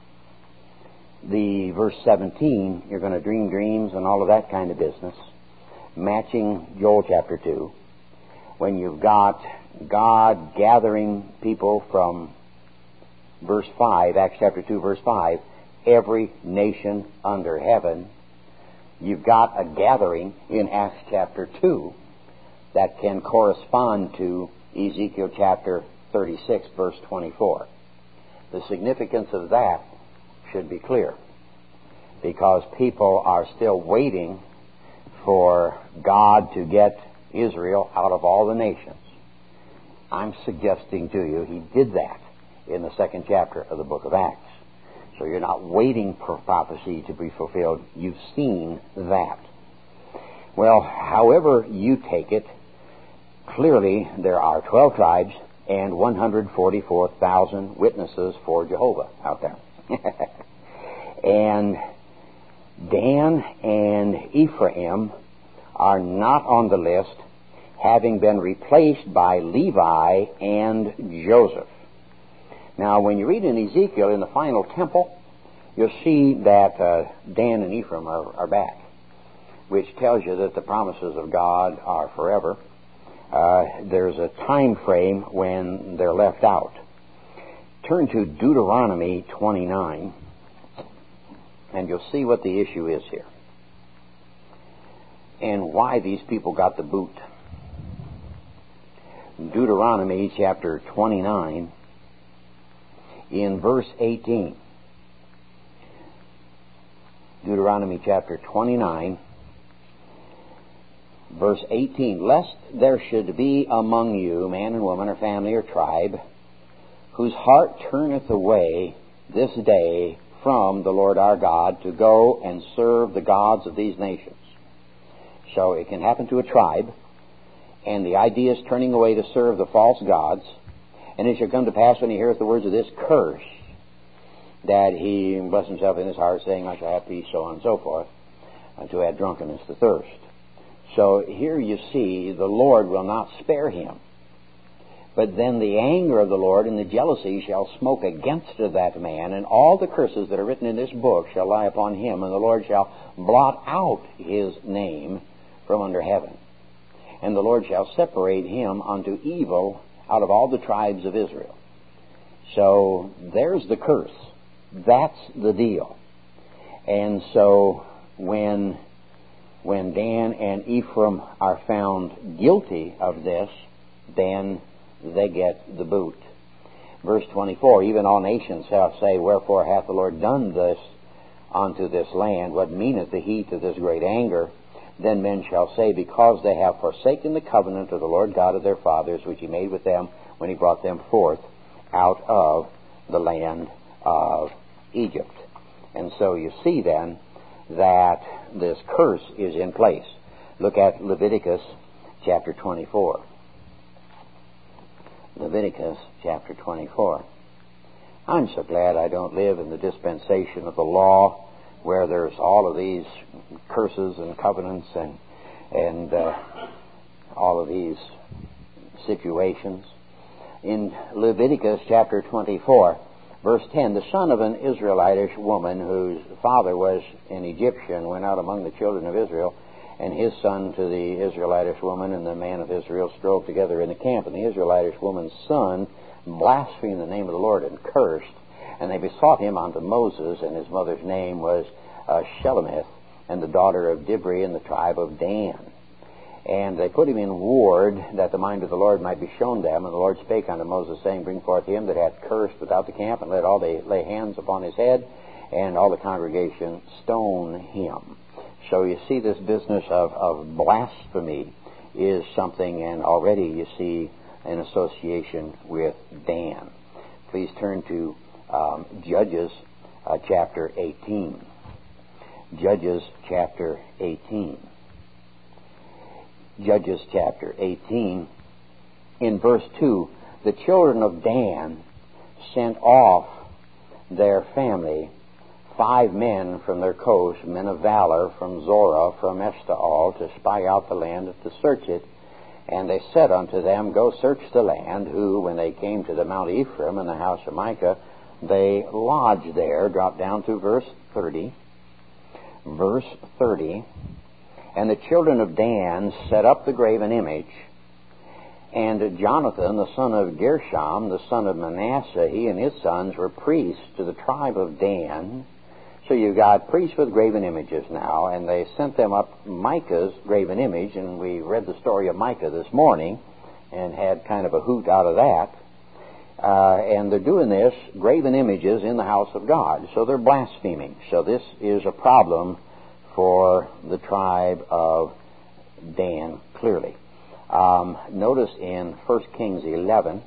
the verse 17, you're going to dream dreams and all of that kind of business, matching Joel chapter 2, when you've got God gathering people from verse 5, Acts chapter 2, verse 5, every nation under heaven. You've got a gathering in Acts chapter 2 that can correspond to Ezekiel chapter 36, verse 24. The significance of that should be clear, because people are still waiting for God to get Israel out of all the nations. I'm suggesting to you He did that in the second chapter of the book of Acts. So you're not waiting for prophecy to be fulfilled. You've seen that. Well, however you take it, clearly there are 12 tribes and 144,000 witnesses for Jehovah out there. And Dan and Ephraim are not on the list, having been replaced by Levi and Joseph. Now, when you read in Ezekiel in the final temple, you'll see that Dan and Ephraim are back, which tells you that the promises of God are forever. There's a time frame when they're left out. Turn to Deuteronomy 29, and you'll see what the issue is here and why these people got the boot. Deuteronomy chapter 29, in verse 18. Deuteronomy chapter 29, verse 18. Lest there should be among you man and woman or family or tribe whose heart turneth away this day from the Lord our God to go and serve the gods of these nations. So it can happen to a tribe, and the idea is turning away to serve the false gods. And it shall come to pass when he heareth the words of this curse, that he bless himself in his heart, saying, I shall have peace, so on and so forth, to add drunkenness to thirst. So here you see the Lord will not spare him. But then the anger of the Lord and the jealousy shall smoke against that man, and all the curses that are written in this book shall lie upon him, and the Lord shall blot out his name from under heaven. And the Lord shall separate him unto evil out of all the tribes of Israel. So there's the curse. That's the deal. And so when Dan and Ephraim are found guilty of this, then they get the boot. Verse 24, even all nations shall say, Wherefore hath the Lord done this unto this land? What meaneth the heat of this great anger? Then men shall say, Because they have forsaken the covenant of the Lord God of their fathers, which he made with them when he brought them forth out of the land of Egypt. And so you see then that this curse is in place. Look at Leviticus chapter 24. Leviticus chapter 24. I'm so glad I don't live in the dispensation of the law where there's all of these curses and covenants and all of these situations. In Leviticus chapter 24, Verse 10, the son of an Israelitish woman whose father was an Egyptian went out among the children of Israel, and his son to the Israelitish woman, and the man of Israel strove together in the camp. And the Israelitish woman's son blasphemed the name of the Lord and cursed. And they besought him unto Moses, and his mother's name was Shelemith, and the daughter of Dibri in the tribe of Dan. And they put him in ward, that the mind of the Lord might be shown them. And the Lord spake unto Moses, saying, bring forth him that hath cursed without the camp, and let all they lay hands upon his head, and all the congregation stone him. So you see, this business of blasphemy is something, and already you see an association with Dan. Please turn to Judges chapter 18. Judges chapter 18. Judges chapter 18. In verse 2, the children of Dan sent off their family 5 men from their coast, men of valor, from Zorah, from Eshtaol, to spy out the land, to search it. And they said unto them, go search the land, who, when they came to the Mount Ephraim and the house of Micah, they lodged there. Drop down to verse 30. Verse 30. And the children of Dan set up the graven image, and Jonathan, the son of Gershom, the son of Manasseh, he and his sons were priests to the tribe of Dan. So you've got priests with graven images now, and they sent them up Micah's graven image, and we read the story of Micah this morning and had kind of a hoot out of that. And they're doing this, graven images in the house of God. So they're blaspheming. So this is a problem for the tribe of Dan, clearly. Notice in 1 Kings 11.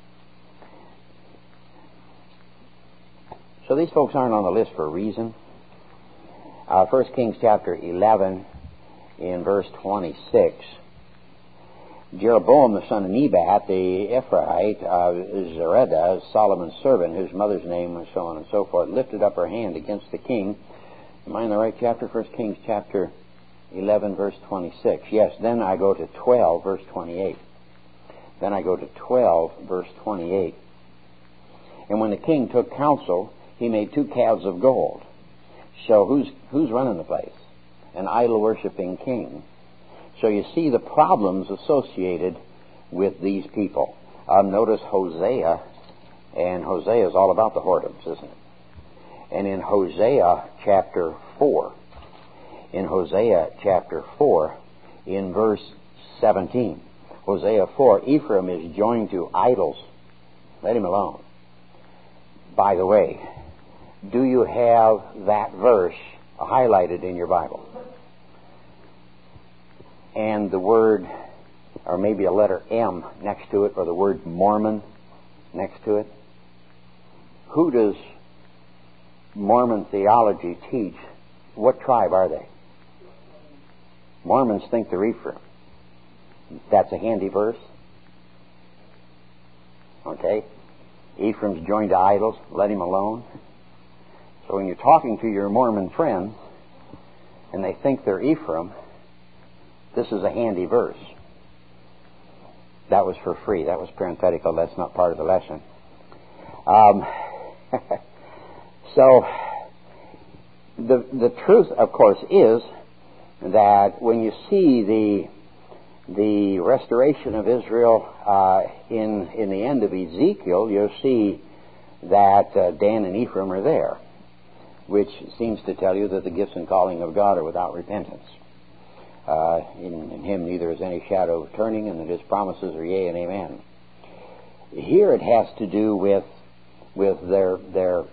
So these folks aren't on the list for a reason. 1 Kings chapter 11, in verse 26. Jeroboam, the son of Nebat, the Ephraite, Zeredah, Solomon's servant, whose mother's name was so on and so forth, lifted up her hand against the king. Am I in the right chapter? 1 Kings chapter 11, verse 26. Yes, then I go to 12, verse 28. Then I go to 12, verse 28. And when the king took counsel, he made 2 calves of gold. So who's running the place? An idol-worshipping king. So you see the problems associated with these people. Notice Hosea, and Hosea is all about the whoredoms, isn't it? And in Hosea chapter 4, in verse 17, Hosea 4, Ephraim is joined to idols. Let him alone. By the way, do you have that verse highlighted in your Bible? And the word, or maybe a letter M next to it, or the word Mormon next to it? Who does Mormon theology teach? What tribe are they? Mormons think they're Ephraim. That's a handy verse. Okay? Ephraim's joined to idols. Let him alone. So when you're talking to your Mormon friends and they think they're Ephraim, this is a handy verse. That was for free. That was parenthetical. That's not part of the lesson. So the truth, of course, is that when you see the restoration of Israel in the end of Ezekiel, you'll see that Dan and Ephraim are there, which seems to tell you that the gifts and calling of God are without repentance. In him neither is any shadow of turning, and that his promises are yea and amen. Here it has to do with their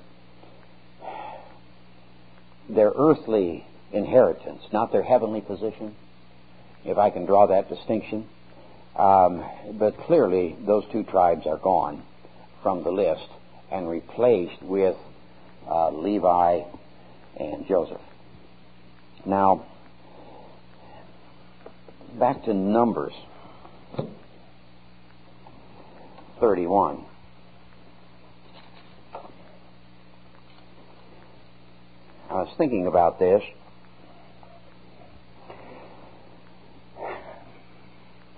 earthly inheritance, not their heavenly position, if I can draw that distinction. But clearly those 2 tribes are gone from the list and replaced with Levi and Joseph. Now, back to Numbers 31. I was thinking about this.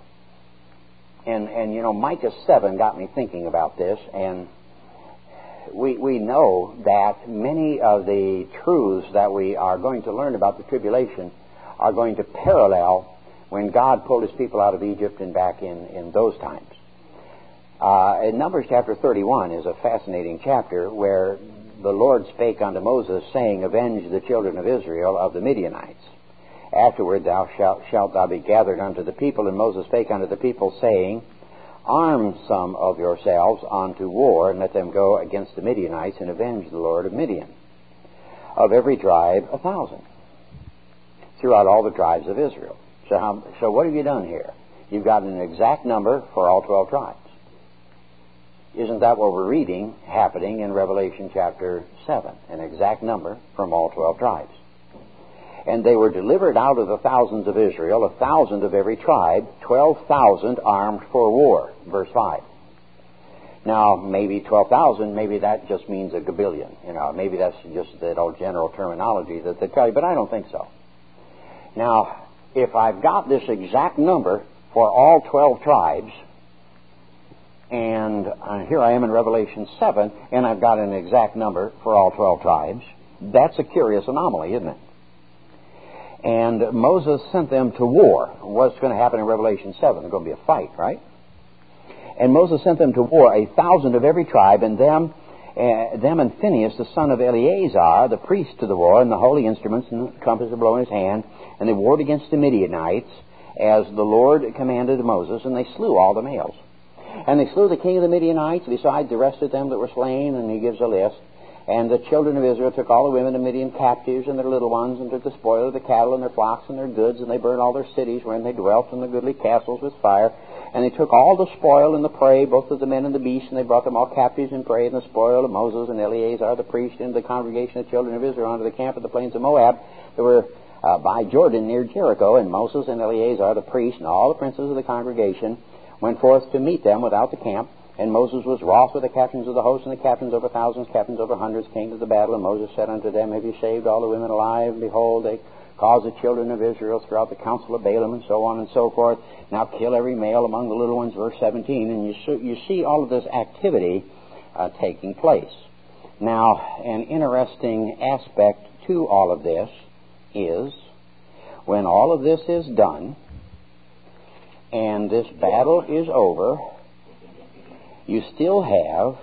And you know, Micah 7 got me thinking about this, and we know that many of the truths that we are going to learn about the tribulation are going to parallel when God pulled His people out of Egypt and back in those times. In Numbers chapter 31 is a fascinating chapter where the Lord spake unto Moses, saying, Avenge the children of Israel of the Midianites. Afterward shalt thou be gathered unto the people. And Moses spake unto the people, saying, Arm some of yourselves unto war, and let them go against the Midianites, and avenge the Lord of Midian. Of every tribe 1,000. Throughout all the tribes of Israel. So what have you done here? You've got an exact number for all 12 tribes. Isn't that what we're reading happening in Revelation chapter 7? An exact number from all 12 tribes. And they were delivered out of the thousands of Israel, 1,000 of every tribe, 12,000 armed for war. Verse 5. Now, maybe 12,000, maybe that just means a gabillion. Maybe that's just that old general terminology that they tell you, but I don't think so. Now, if I've got this exact number for all 12 tribes, and here I am in Revelation 7, and I've got an exact number for all 12 tribes, that's a curious anomaly, isn't it? And Moses sent them to war. What's going to happen in Revelation 7? There's going to be a fight, right? And Moses sent them to war, 1,000 of every tribe, and them and Phinehas, the son of Eleazar, the priest to the war, and the holy instruments, and the trumpets are blown in his hand, and they warred against the Midianites, as the Lord commanded Moses, and they slew all the males. And they slew the king of the Midianites, besides the rest of them that were slain, and he gives a list. And the children of Israel took all the women of Midian captives and their little ones, and took the spoil of the cattle and their flocks and their goods, and they burned all their cities wherein they dwelt, and the goodly castles with fire. And they took all the spoil and the prey, both of the men and the beasts, and they brought them all captives in prey, and the spoil of Moses and Eleazar the priest, into the congregation of the children of Israel, unto the camp of the plains of Moab, that were by Jordan near Jericho. And Moses and Eleazar the priest, and all the princes of the congregation, went forth to meet them without the camp. And Moses was wroth with the captains of the host, and the captains over thousands, captains over hundreds, came to the battle. And Moses said unto them, Have you saved all the women alive? And behold, they caused the children of Israel throughout the council of Balaam, and so on and so forth. Now kill every male among the little ones, verse 17. And you see all of this activity taking place. Now, an interesting aspect to all of this is, when all of this is done, and this battle is over, you still have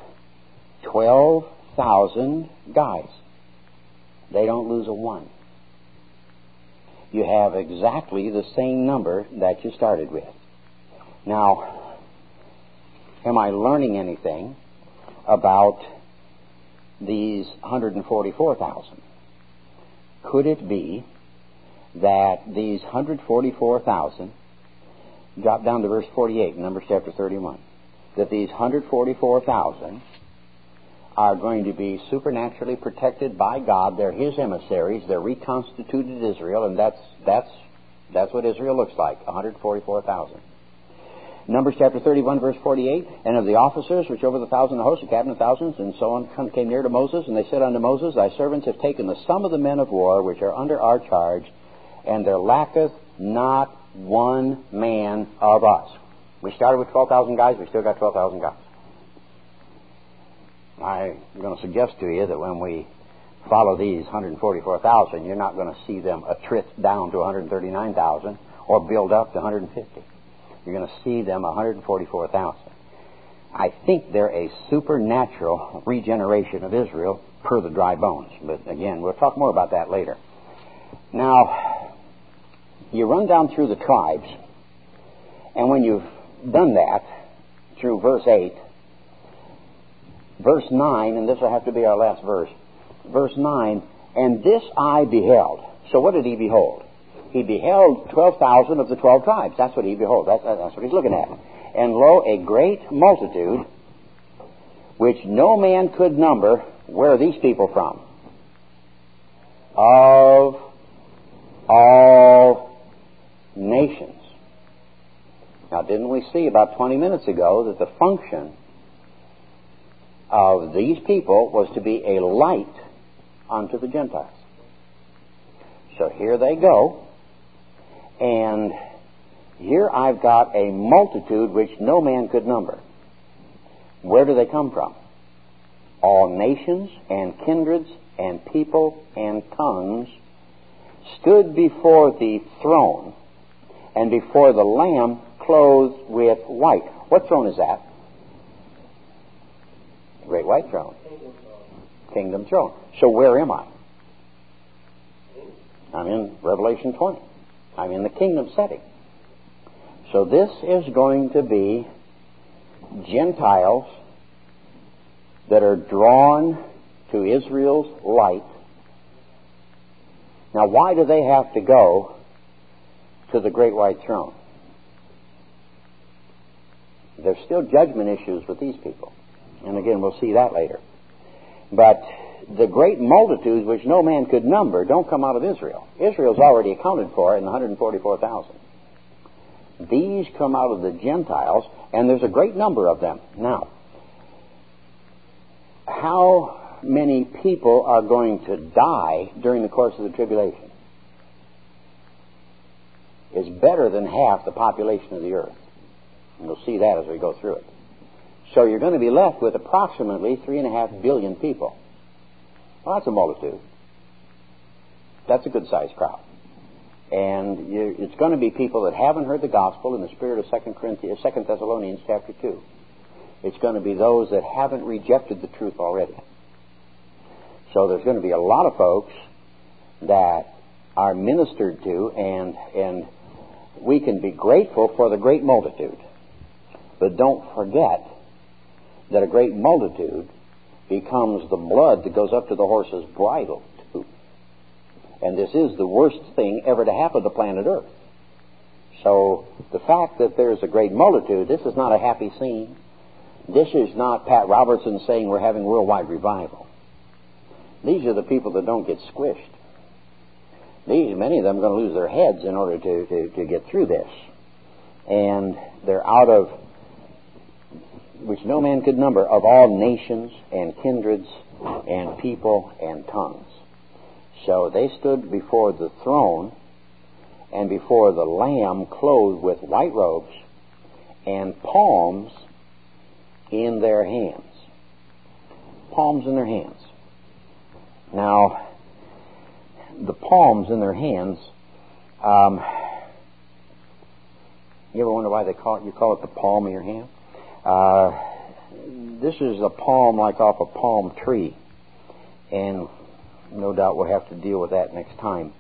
12,000 guys. They don't lose a one. You have exactly the same number that you started with. Now, am I learning anything about these 144,000? Could it be that these 144,000, drop down to verse 48 in Numbers chapter 31, that these 144,000 are going to be supernaturally protected by God? They're His emissaries. They're reconstituted Israel, and that's what Israel looks like, 144,000. Numbers chapter 31, verse 48, and of the officers which over the thousand hosts, the captain of thousands, and so on, came near to Moses, and they said unto Moses, Thy servants have taken the sum of the men of war which are under our charge, and there lacketh not one man of us. We started with 12,000 guys. We still got 12,000 guys. I'm going to suggest to you that when we follow these 144,000, you're not going to see them attrit down to 139,000 or build up to 150. You're going to see them 144,000. I think they're a supernatural regeneration of Israel per the dry bones. But again, we'll talk more about that later. Now, you run down through the tribes, and when you've done that through verse 8, verse 9, and this will have to be our last verse, verse 9, and this I beheld. So what did he behold? He beheld 12,000 of the 12 tribes. That's what he beheld. That's what he's looking at. And lo, a great multitude, which no man could number. Where are these people from? Of all nations. Now, didn't we see about 20 minutes ago that the function of these people was to be a light unto the Gentiles? So here they go, and here I've got a multitude which no man could number. Where do they come from? all nations and kindreds and people and tongues stood before the throne and before the Lamb clothed with white. What throne is that? The great white throne. Kingdom throne. So where am I? I'm in Revelation 20. I'm in the kingdom setting. So this is going to be Gentiles that are drawn to Israel's light. Now, why do they have to go to the great white throne? There's still judgment issues with these people. And again, we'll see that later. But the great multitudes, which no man could number, don't come out of Israel. Israel's already accounted for in the 144,000. These come out of the Gentiles, and there's a great number of them. Now, how many people are going to die during the course of the tribulation? Is better than half the population of the earth. And we'll see that as we go through it. So you're going to be left with approximately 3.5 billion people. Well, that's a multitude. That's a good-sized crowd. And it's going to be people that haven't heard the gospel in the spirit of 2 Thessalonians chapter 2. It's going to be those that haven't rejected the truth already. So there's going to be a lot of folks that are ministered to, and we can be grateful for the great multitude. But don't forget that a great multitude becomes the blood that goes up to the horse's bridle, too. And this is the worst thing ever to happen to planet Earth. So the fact that there's a great multitude, this is not a happy scene. This is not Pat Robertson saying we're having worldwide revival. These are the people that don't get squished. Many of them are going to lose their heads in order to get through this. And they're out of, which no man could number, of all nations and kindreds and people and tongues. So they stood before the throne and before the Lamb clothed with white robes and palms in their hands. Palms in their hands. Now, the palms in their hands, you ever wonder why you call it the palm of your hand? This is a palm like off a palm tree, and no doubt we'll have to deal with that next time.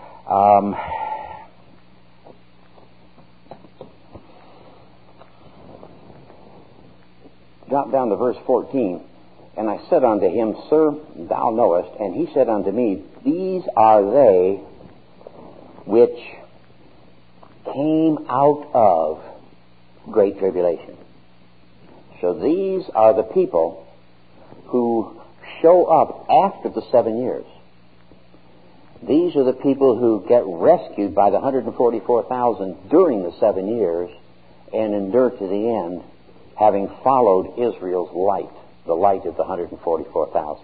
Drop down to verse 14. And I said unto him, Sir, thou knowest. And he said unto me, These are they which came out of great tribulation. So these are the people who show up after the 7 years. These are the people who get rescued by the 144,000 during the 7 years and endure to the end, having followed Israel's light, the light of the 144,000,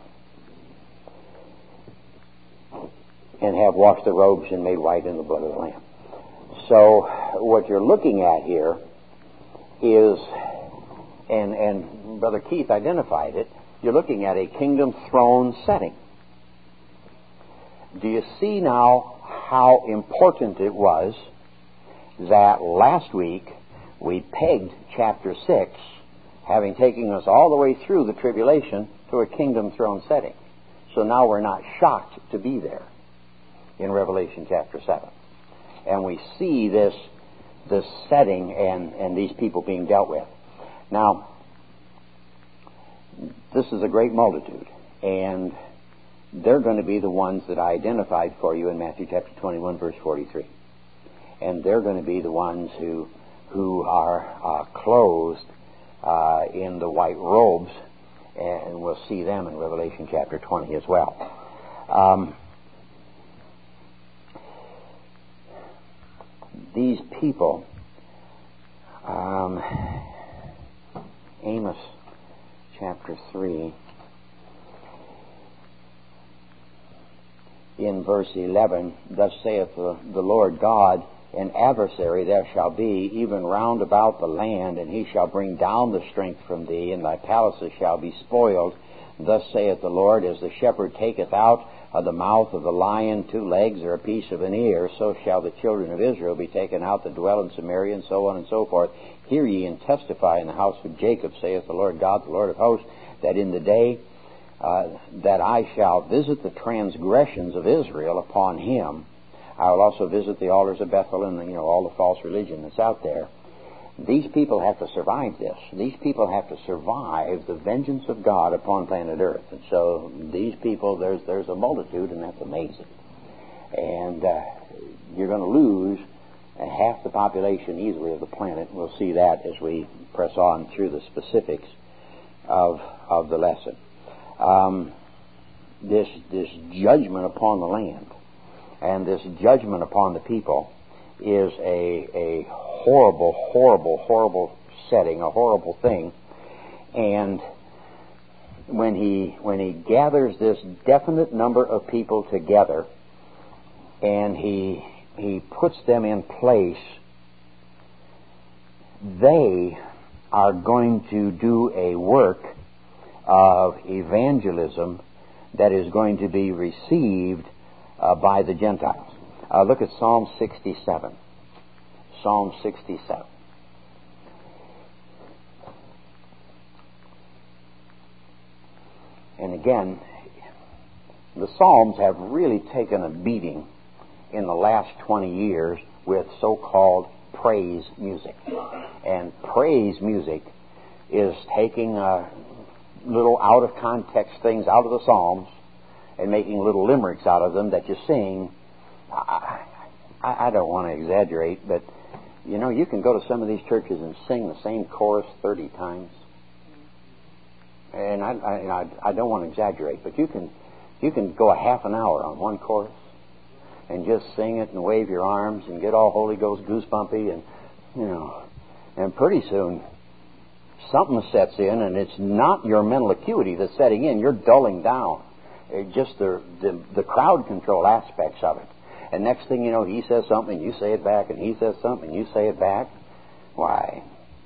and have washed their robes and made white in the blood of the Lamb. So what you're looking at here is, and Brother Keith identified it, you're looking at a kingdom throne setting. Do you see now how important it was that last week we pegged chapter 6, having taken us all the way through the tribulation, to a kingdom throne setting. So now we're not shocked to be there in Revelation chapter 7. And we see this setting and these people being dealt with. Now, this is a great multitude, and they're going to be the ones that I identified for you in Matthew chapter 21, verse 43. And they're going to be the ones who are clothed in the white robes, and we'll see them in Revelation chapter 20 as well. These people, Amos chapter 3, in verse 11, Thus saith the Lord God, An adversary there shall be, even round about the land, and he shall bring down the strength from thee, and thy palaces shall be spoiled. Thus saith the Lord, as the shepherd taketh out of the mouth of the lion 2 legs or a piece of an ear, so shall the children of Israel be taken out that dwell in Samaria, and so on and so forth. Hear ye and testify in the house of Jacob, saith the Lord God, the Lord of hosts, that in the day that I shall visit the transgressions of Israel upon him, I will also visit the altars of Bethel and all the false religion that's out there. These people have to survive this. These people have to survive the vengeance of God upon planet Earth. And so these people, there's a multitude, and that's amazing. And you're going to lose half the population easily of the planet. We'll see that as we press on through the specifics of the lesson. This judgment upon the land and this judgment upon the people is a horrible, horrible, horrible setting, a horrible thing. And when he gathers this definite number of people together and he puts them in place, they are going to do a work of evangelism that is going to be received by the Gentiles. Look at Psalm 67. Psalm 67. And again, the Psalms have really taken a beating in the last 20 years with so-called praise music. And praise music is taking little out-of-context things out of the Psalms and making little limericks out of them that you sing. I don't want to exaggerate, but you can go to some of these churches and sing the same chorus 30 times. And I don't want to exaggerate, but you can go a half an hour on one chorus and just sing it and wave your arms and get all Holy Ghost goosebumpy, and pretty soon something sets in, and it's not your mental acuity that's setting in. You're dulling down. Just the crowd control aspects of it. And next thing you know, he says something, you say it back, and he says something, you say it back. Why?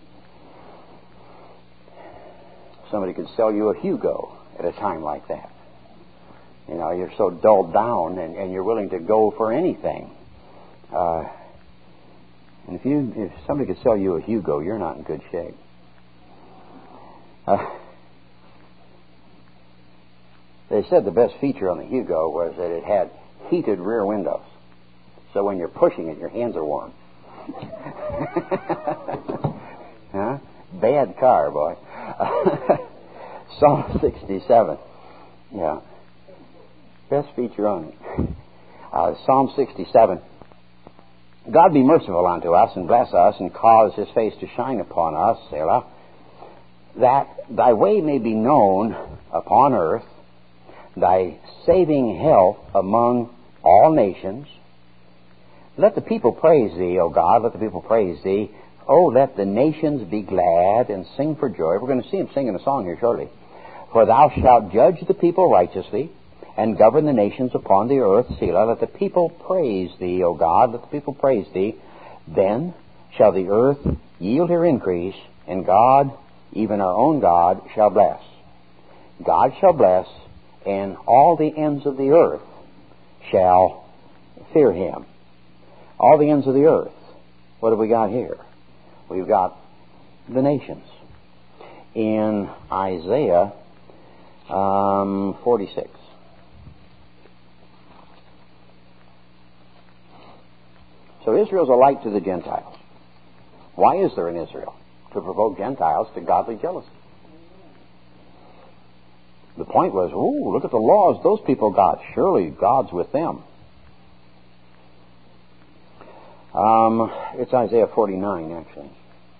Somebody could sell you a Hugo at a time like that. You're so dulled down, and you're willing to go for anything. And if somebody could sell you a Hugo, you're not in good shape. They said the best feature on the Hugo was that it had heated rear windows. So when you're pushing it, your hands are warm. Huh? Bad car, boy. Psalm 67. Yeah. Best feature on it. Psalm 67. God be merciful unto us and bless us and cause his face to shine upon us, Selah, that thy way may be known upon earth, thy saving health among all nations. Let the people praise thee, O God, let the people praise thee. Oh, let the nations be glad and sing for joy. We're going to see him singing a song here shortly. For thou shalt judge the people righteously and govern the nations upon the earth, Selah. Let the people praise thee, O God, let the people praise thee. Then shall the earth yield her increase, and God, even our own God, shall bless. God shall bless, and all the ends of the earth shall fear him. All the ends of the earth. What have we got here? We've got the nations. In Isaiah 46. So Israel's a light to the Gentiles. Why is there an Israel? To provoke Gentiles to godly jealousy. The point was, look at the laws those people got. Surely God's with them. It's Isaiah 49, actually.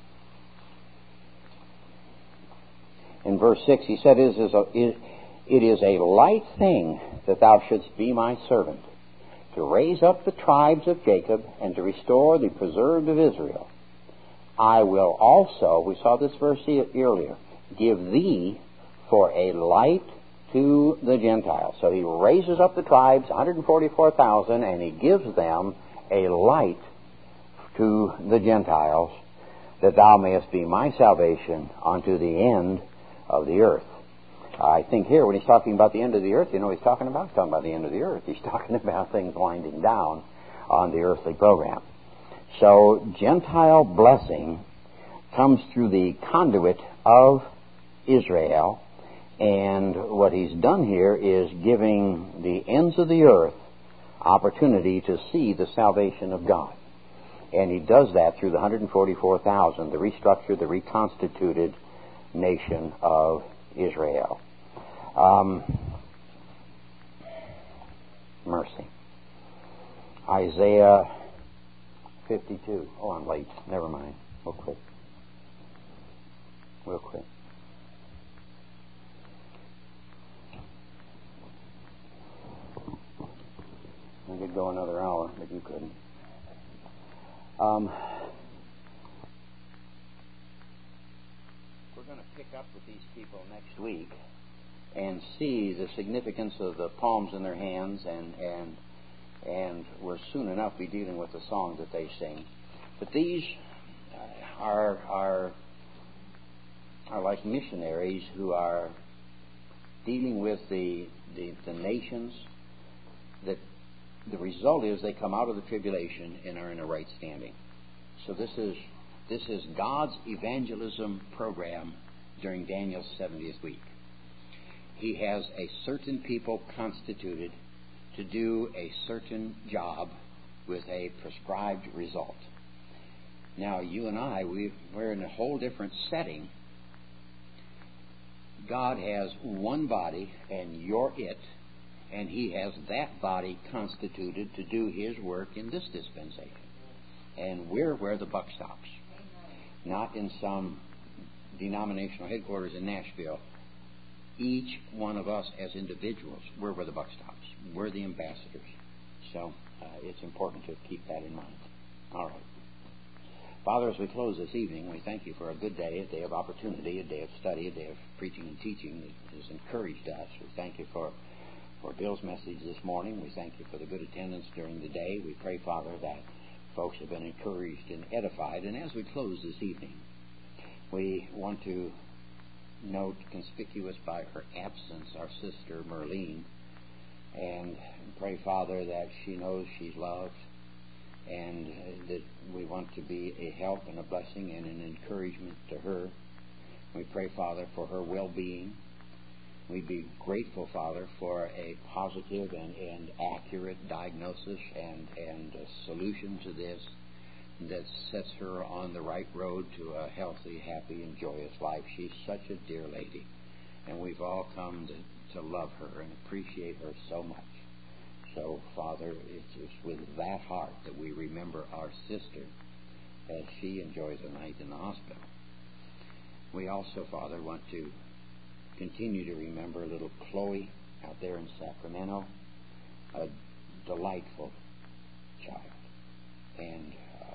In verse 6, he said, It is a light thing that thou shouldst be my servant, to raise up the tribes of Jacob, and to restore the preserved of Israel. I will also, we saw this verse earlier, give thee for a light to the Gentiles. So he raises up the tribes, 144,000, and he gives them a light to the Gentiles, that thou mayest be my salvation unto the end of the earth. I think here when he's talking about the end of the earth, you know what he's talking about? He's talking about the end of the earth. He's talking about things winding down on the earthly program. So Gentile blessing comes through the conduit of Israel, and what he's done here is giving the ends of the earth opportunity to see the salvation of God. And he does that through the 144,000, the restructured, the reconstituted nation of Israel. Mercy. Isaiah 52. Oh, I'm late. Never mind. Real quick. I could go another hour, but you couldn't. We're going to pick up with these people next week and see the significance of the palms in their hands, and we'll soon enough be dealing with the songs that they sing. But these are like missionaries who are dealing with the nations. That the result is they come out of the tribulation and are in a right standing. So this is God's evangelism program during Daniel's 70th week. He has a certain people constituted to do a certain job with a prescribed result. Now, you and I, we're in a whole different setting. God has one body, and you're it, and He has that body constituted to do His work in this dispensation. And we're where the buck stops, not in some denominational headquarters in Nashville. Each one of us as individuals, we're where the buck stops. We're the ambassadors. So it's important to keep that in mind. All right. Father, as we close this evening, we thank You for a good day, a day of opportunity, a day of study, a day of preaching and teaching that has encouraged us. We thank You for Bill's message this morning. We thank You for the good attendance during the day. We pray, Father, that folks have been encouraged and edified. And as we close this evening, we want to note, conspicuous by her absence, our sister Merlene, and pray, Father, that she knows she's loved, and that we want to be a help and a blessing and an encouragement to her. We pray, Father, for her well-being. We be grateful, Father, for a positive and accurate diagnosis and a solution to this that sets her on the right road to a healthy, happy, and joyous life. She's such a dear lady, and we've all come to love her and appreciate her so much. So, Father, it's with that heart that we remember our sister as she enjoys a night in the hospital. We also, Father, want to continue to remember little Chloe out there in Sacramento, a delightful child, and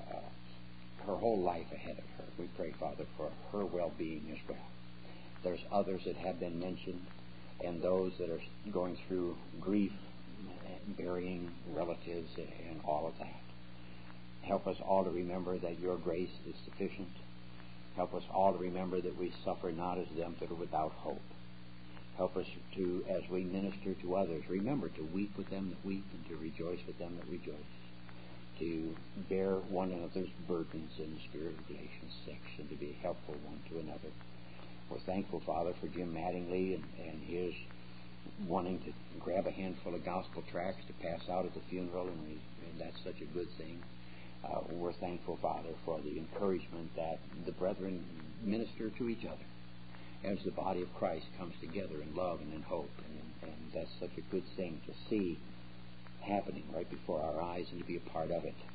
her whole life ahead of her. We pray, Father, for her well-being as well. There's others that have been mentioned, and those that are going through grief, burying relatives, and all of that. Help us all to remember that Your grace is sufficient. Help us all to remember that we suffer not as them that are without hope. Help us to, as we minister to others, remember to weep with them that weep and to rejoice with them that rejoice. To bear one another's burdens in the spirit of Galatians 6 and to be helpful one to another. We're thankful, Father, for Jim Mattingly and his wanting to grab a handful of gospel tracts to pass out at the funeral, and that's such a good thing. We're thankful, Father, for the encouragement that the brethren minister to each other as the body of Christ comes together in love and in hope, and that's such a good thing to see happening right before our eyes and to be a part of it.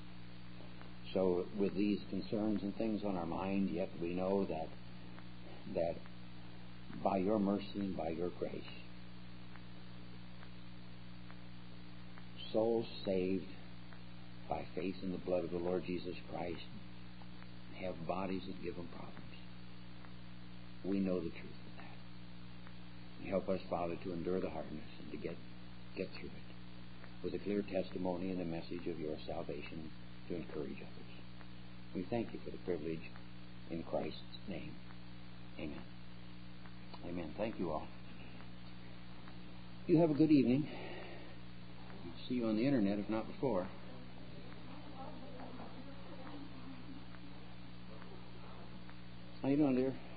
So with these concerns and things on our mind, yet we know that by Your mercy and by Your grace, souls saved by faith in the blood of the Lord Jesus Christ have bodies that give them problems. We know the truth of that. Help us, Father, to endure the hardness and to get through it with a clear testimony and a message of Your salvation to encourage others. We thank You for the privilege in Christ's name. Amen. Amen. Thank you all. You have a good evening. See you on the internet, if not before. How you doing, dear?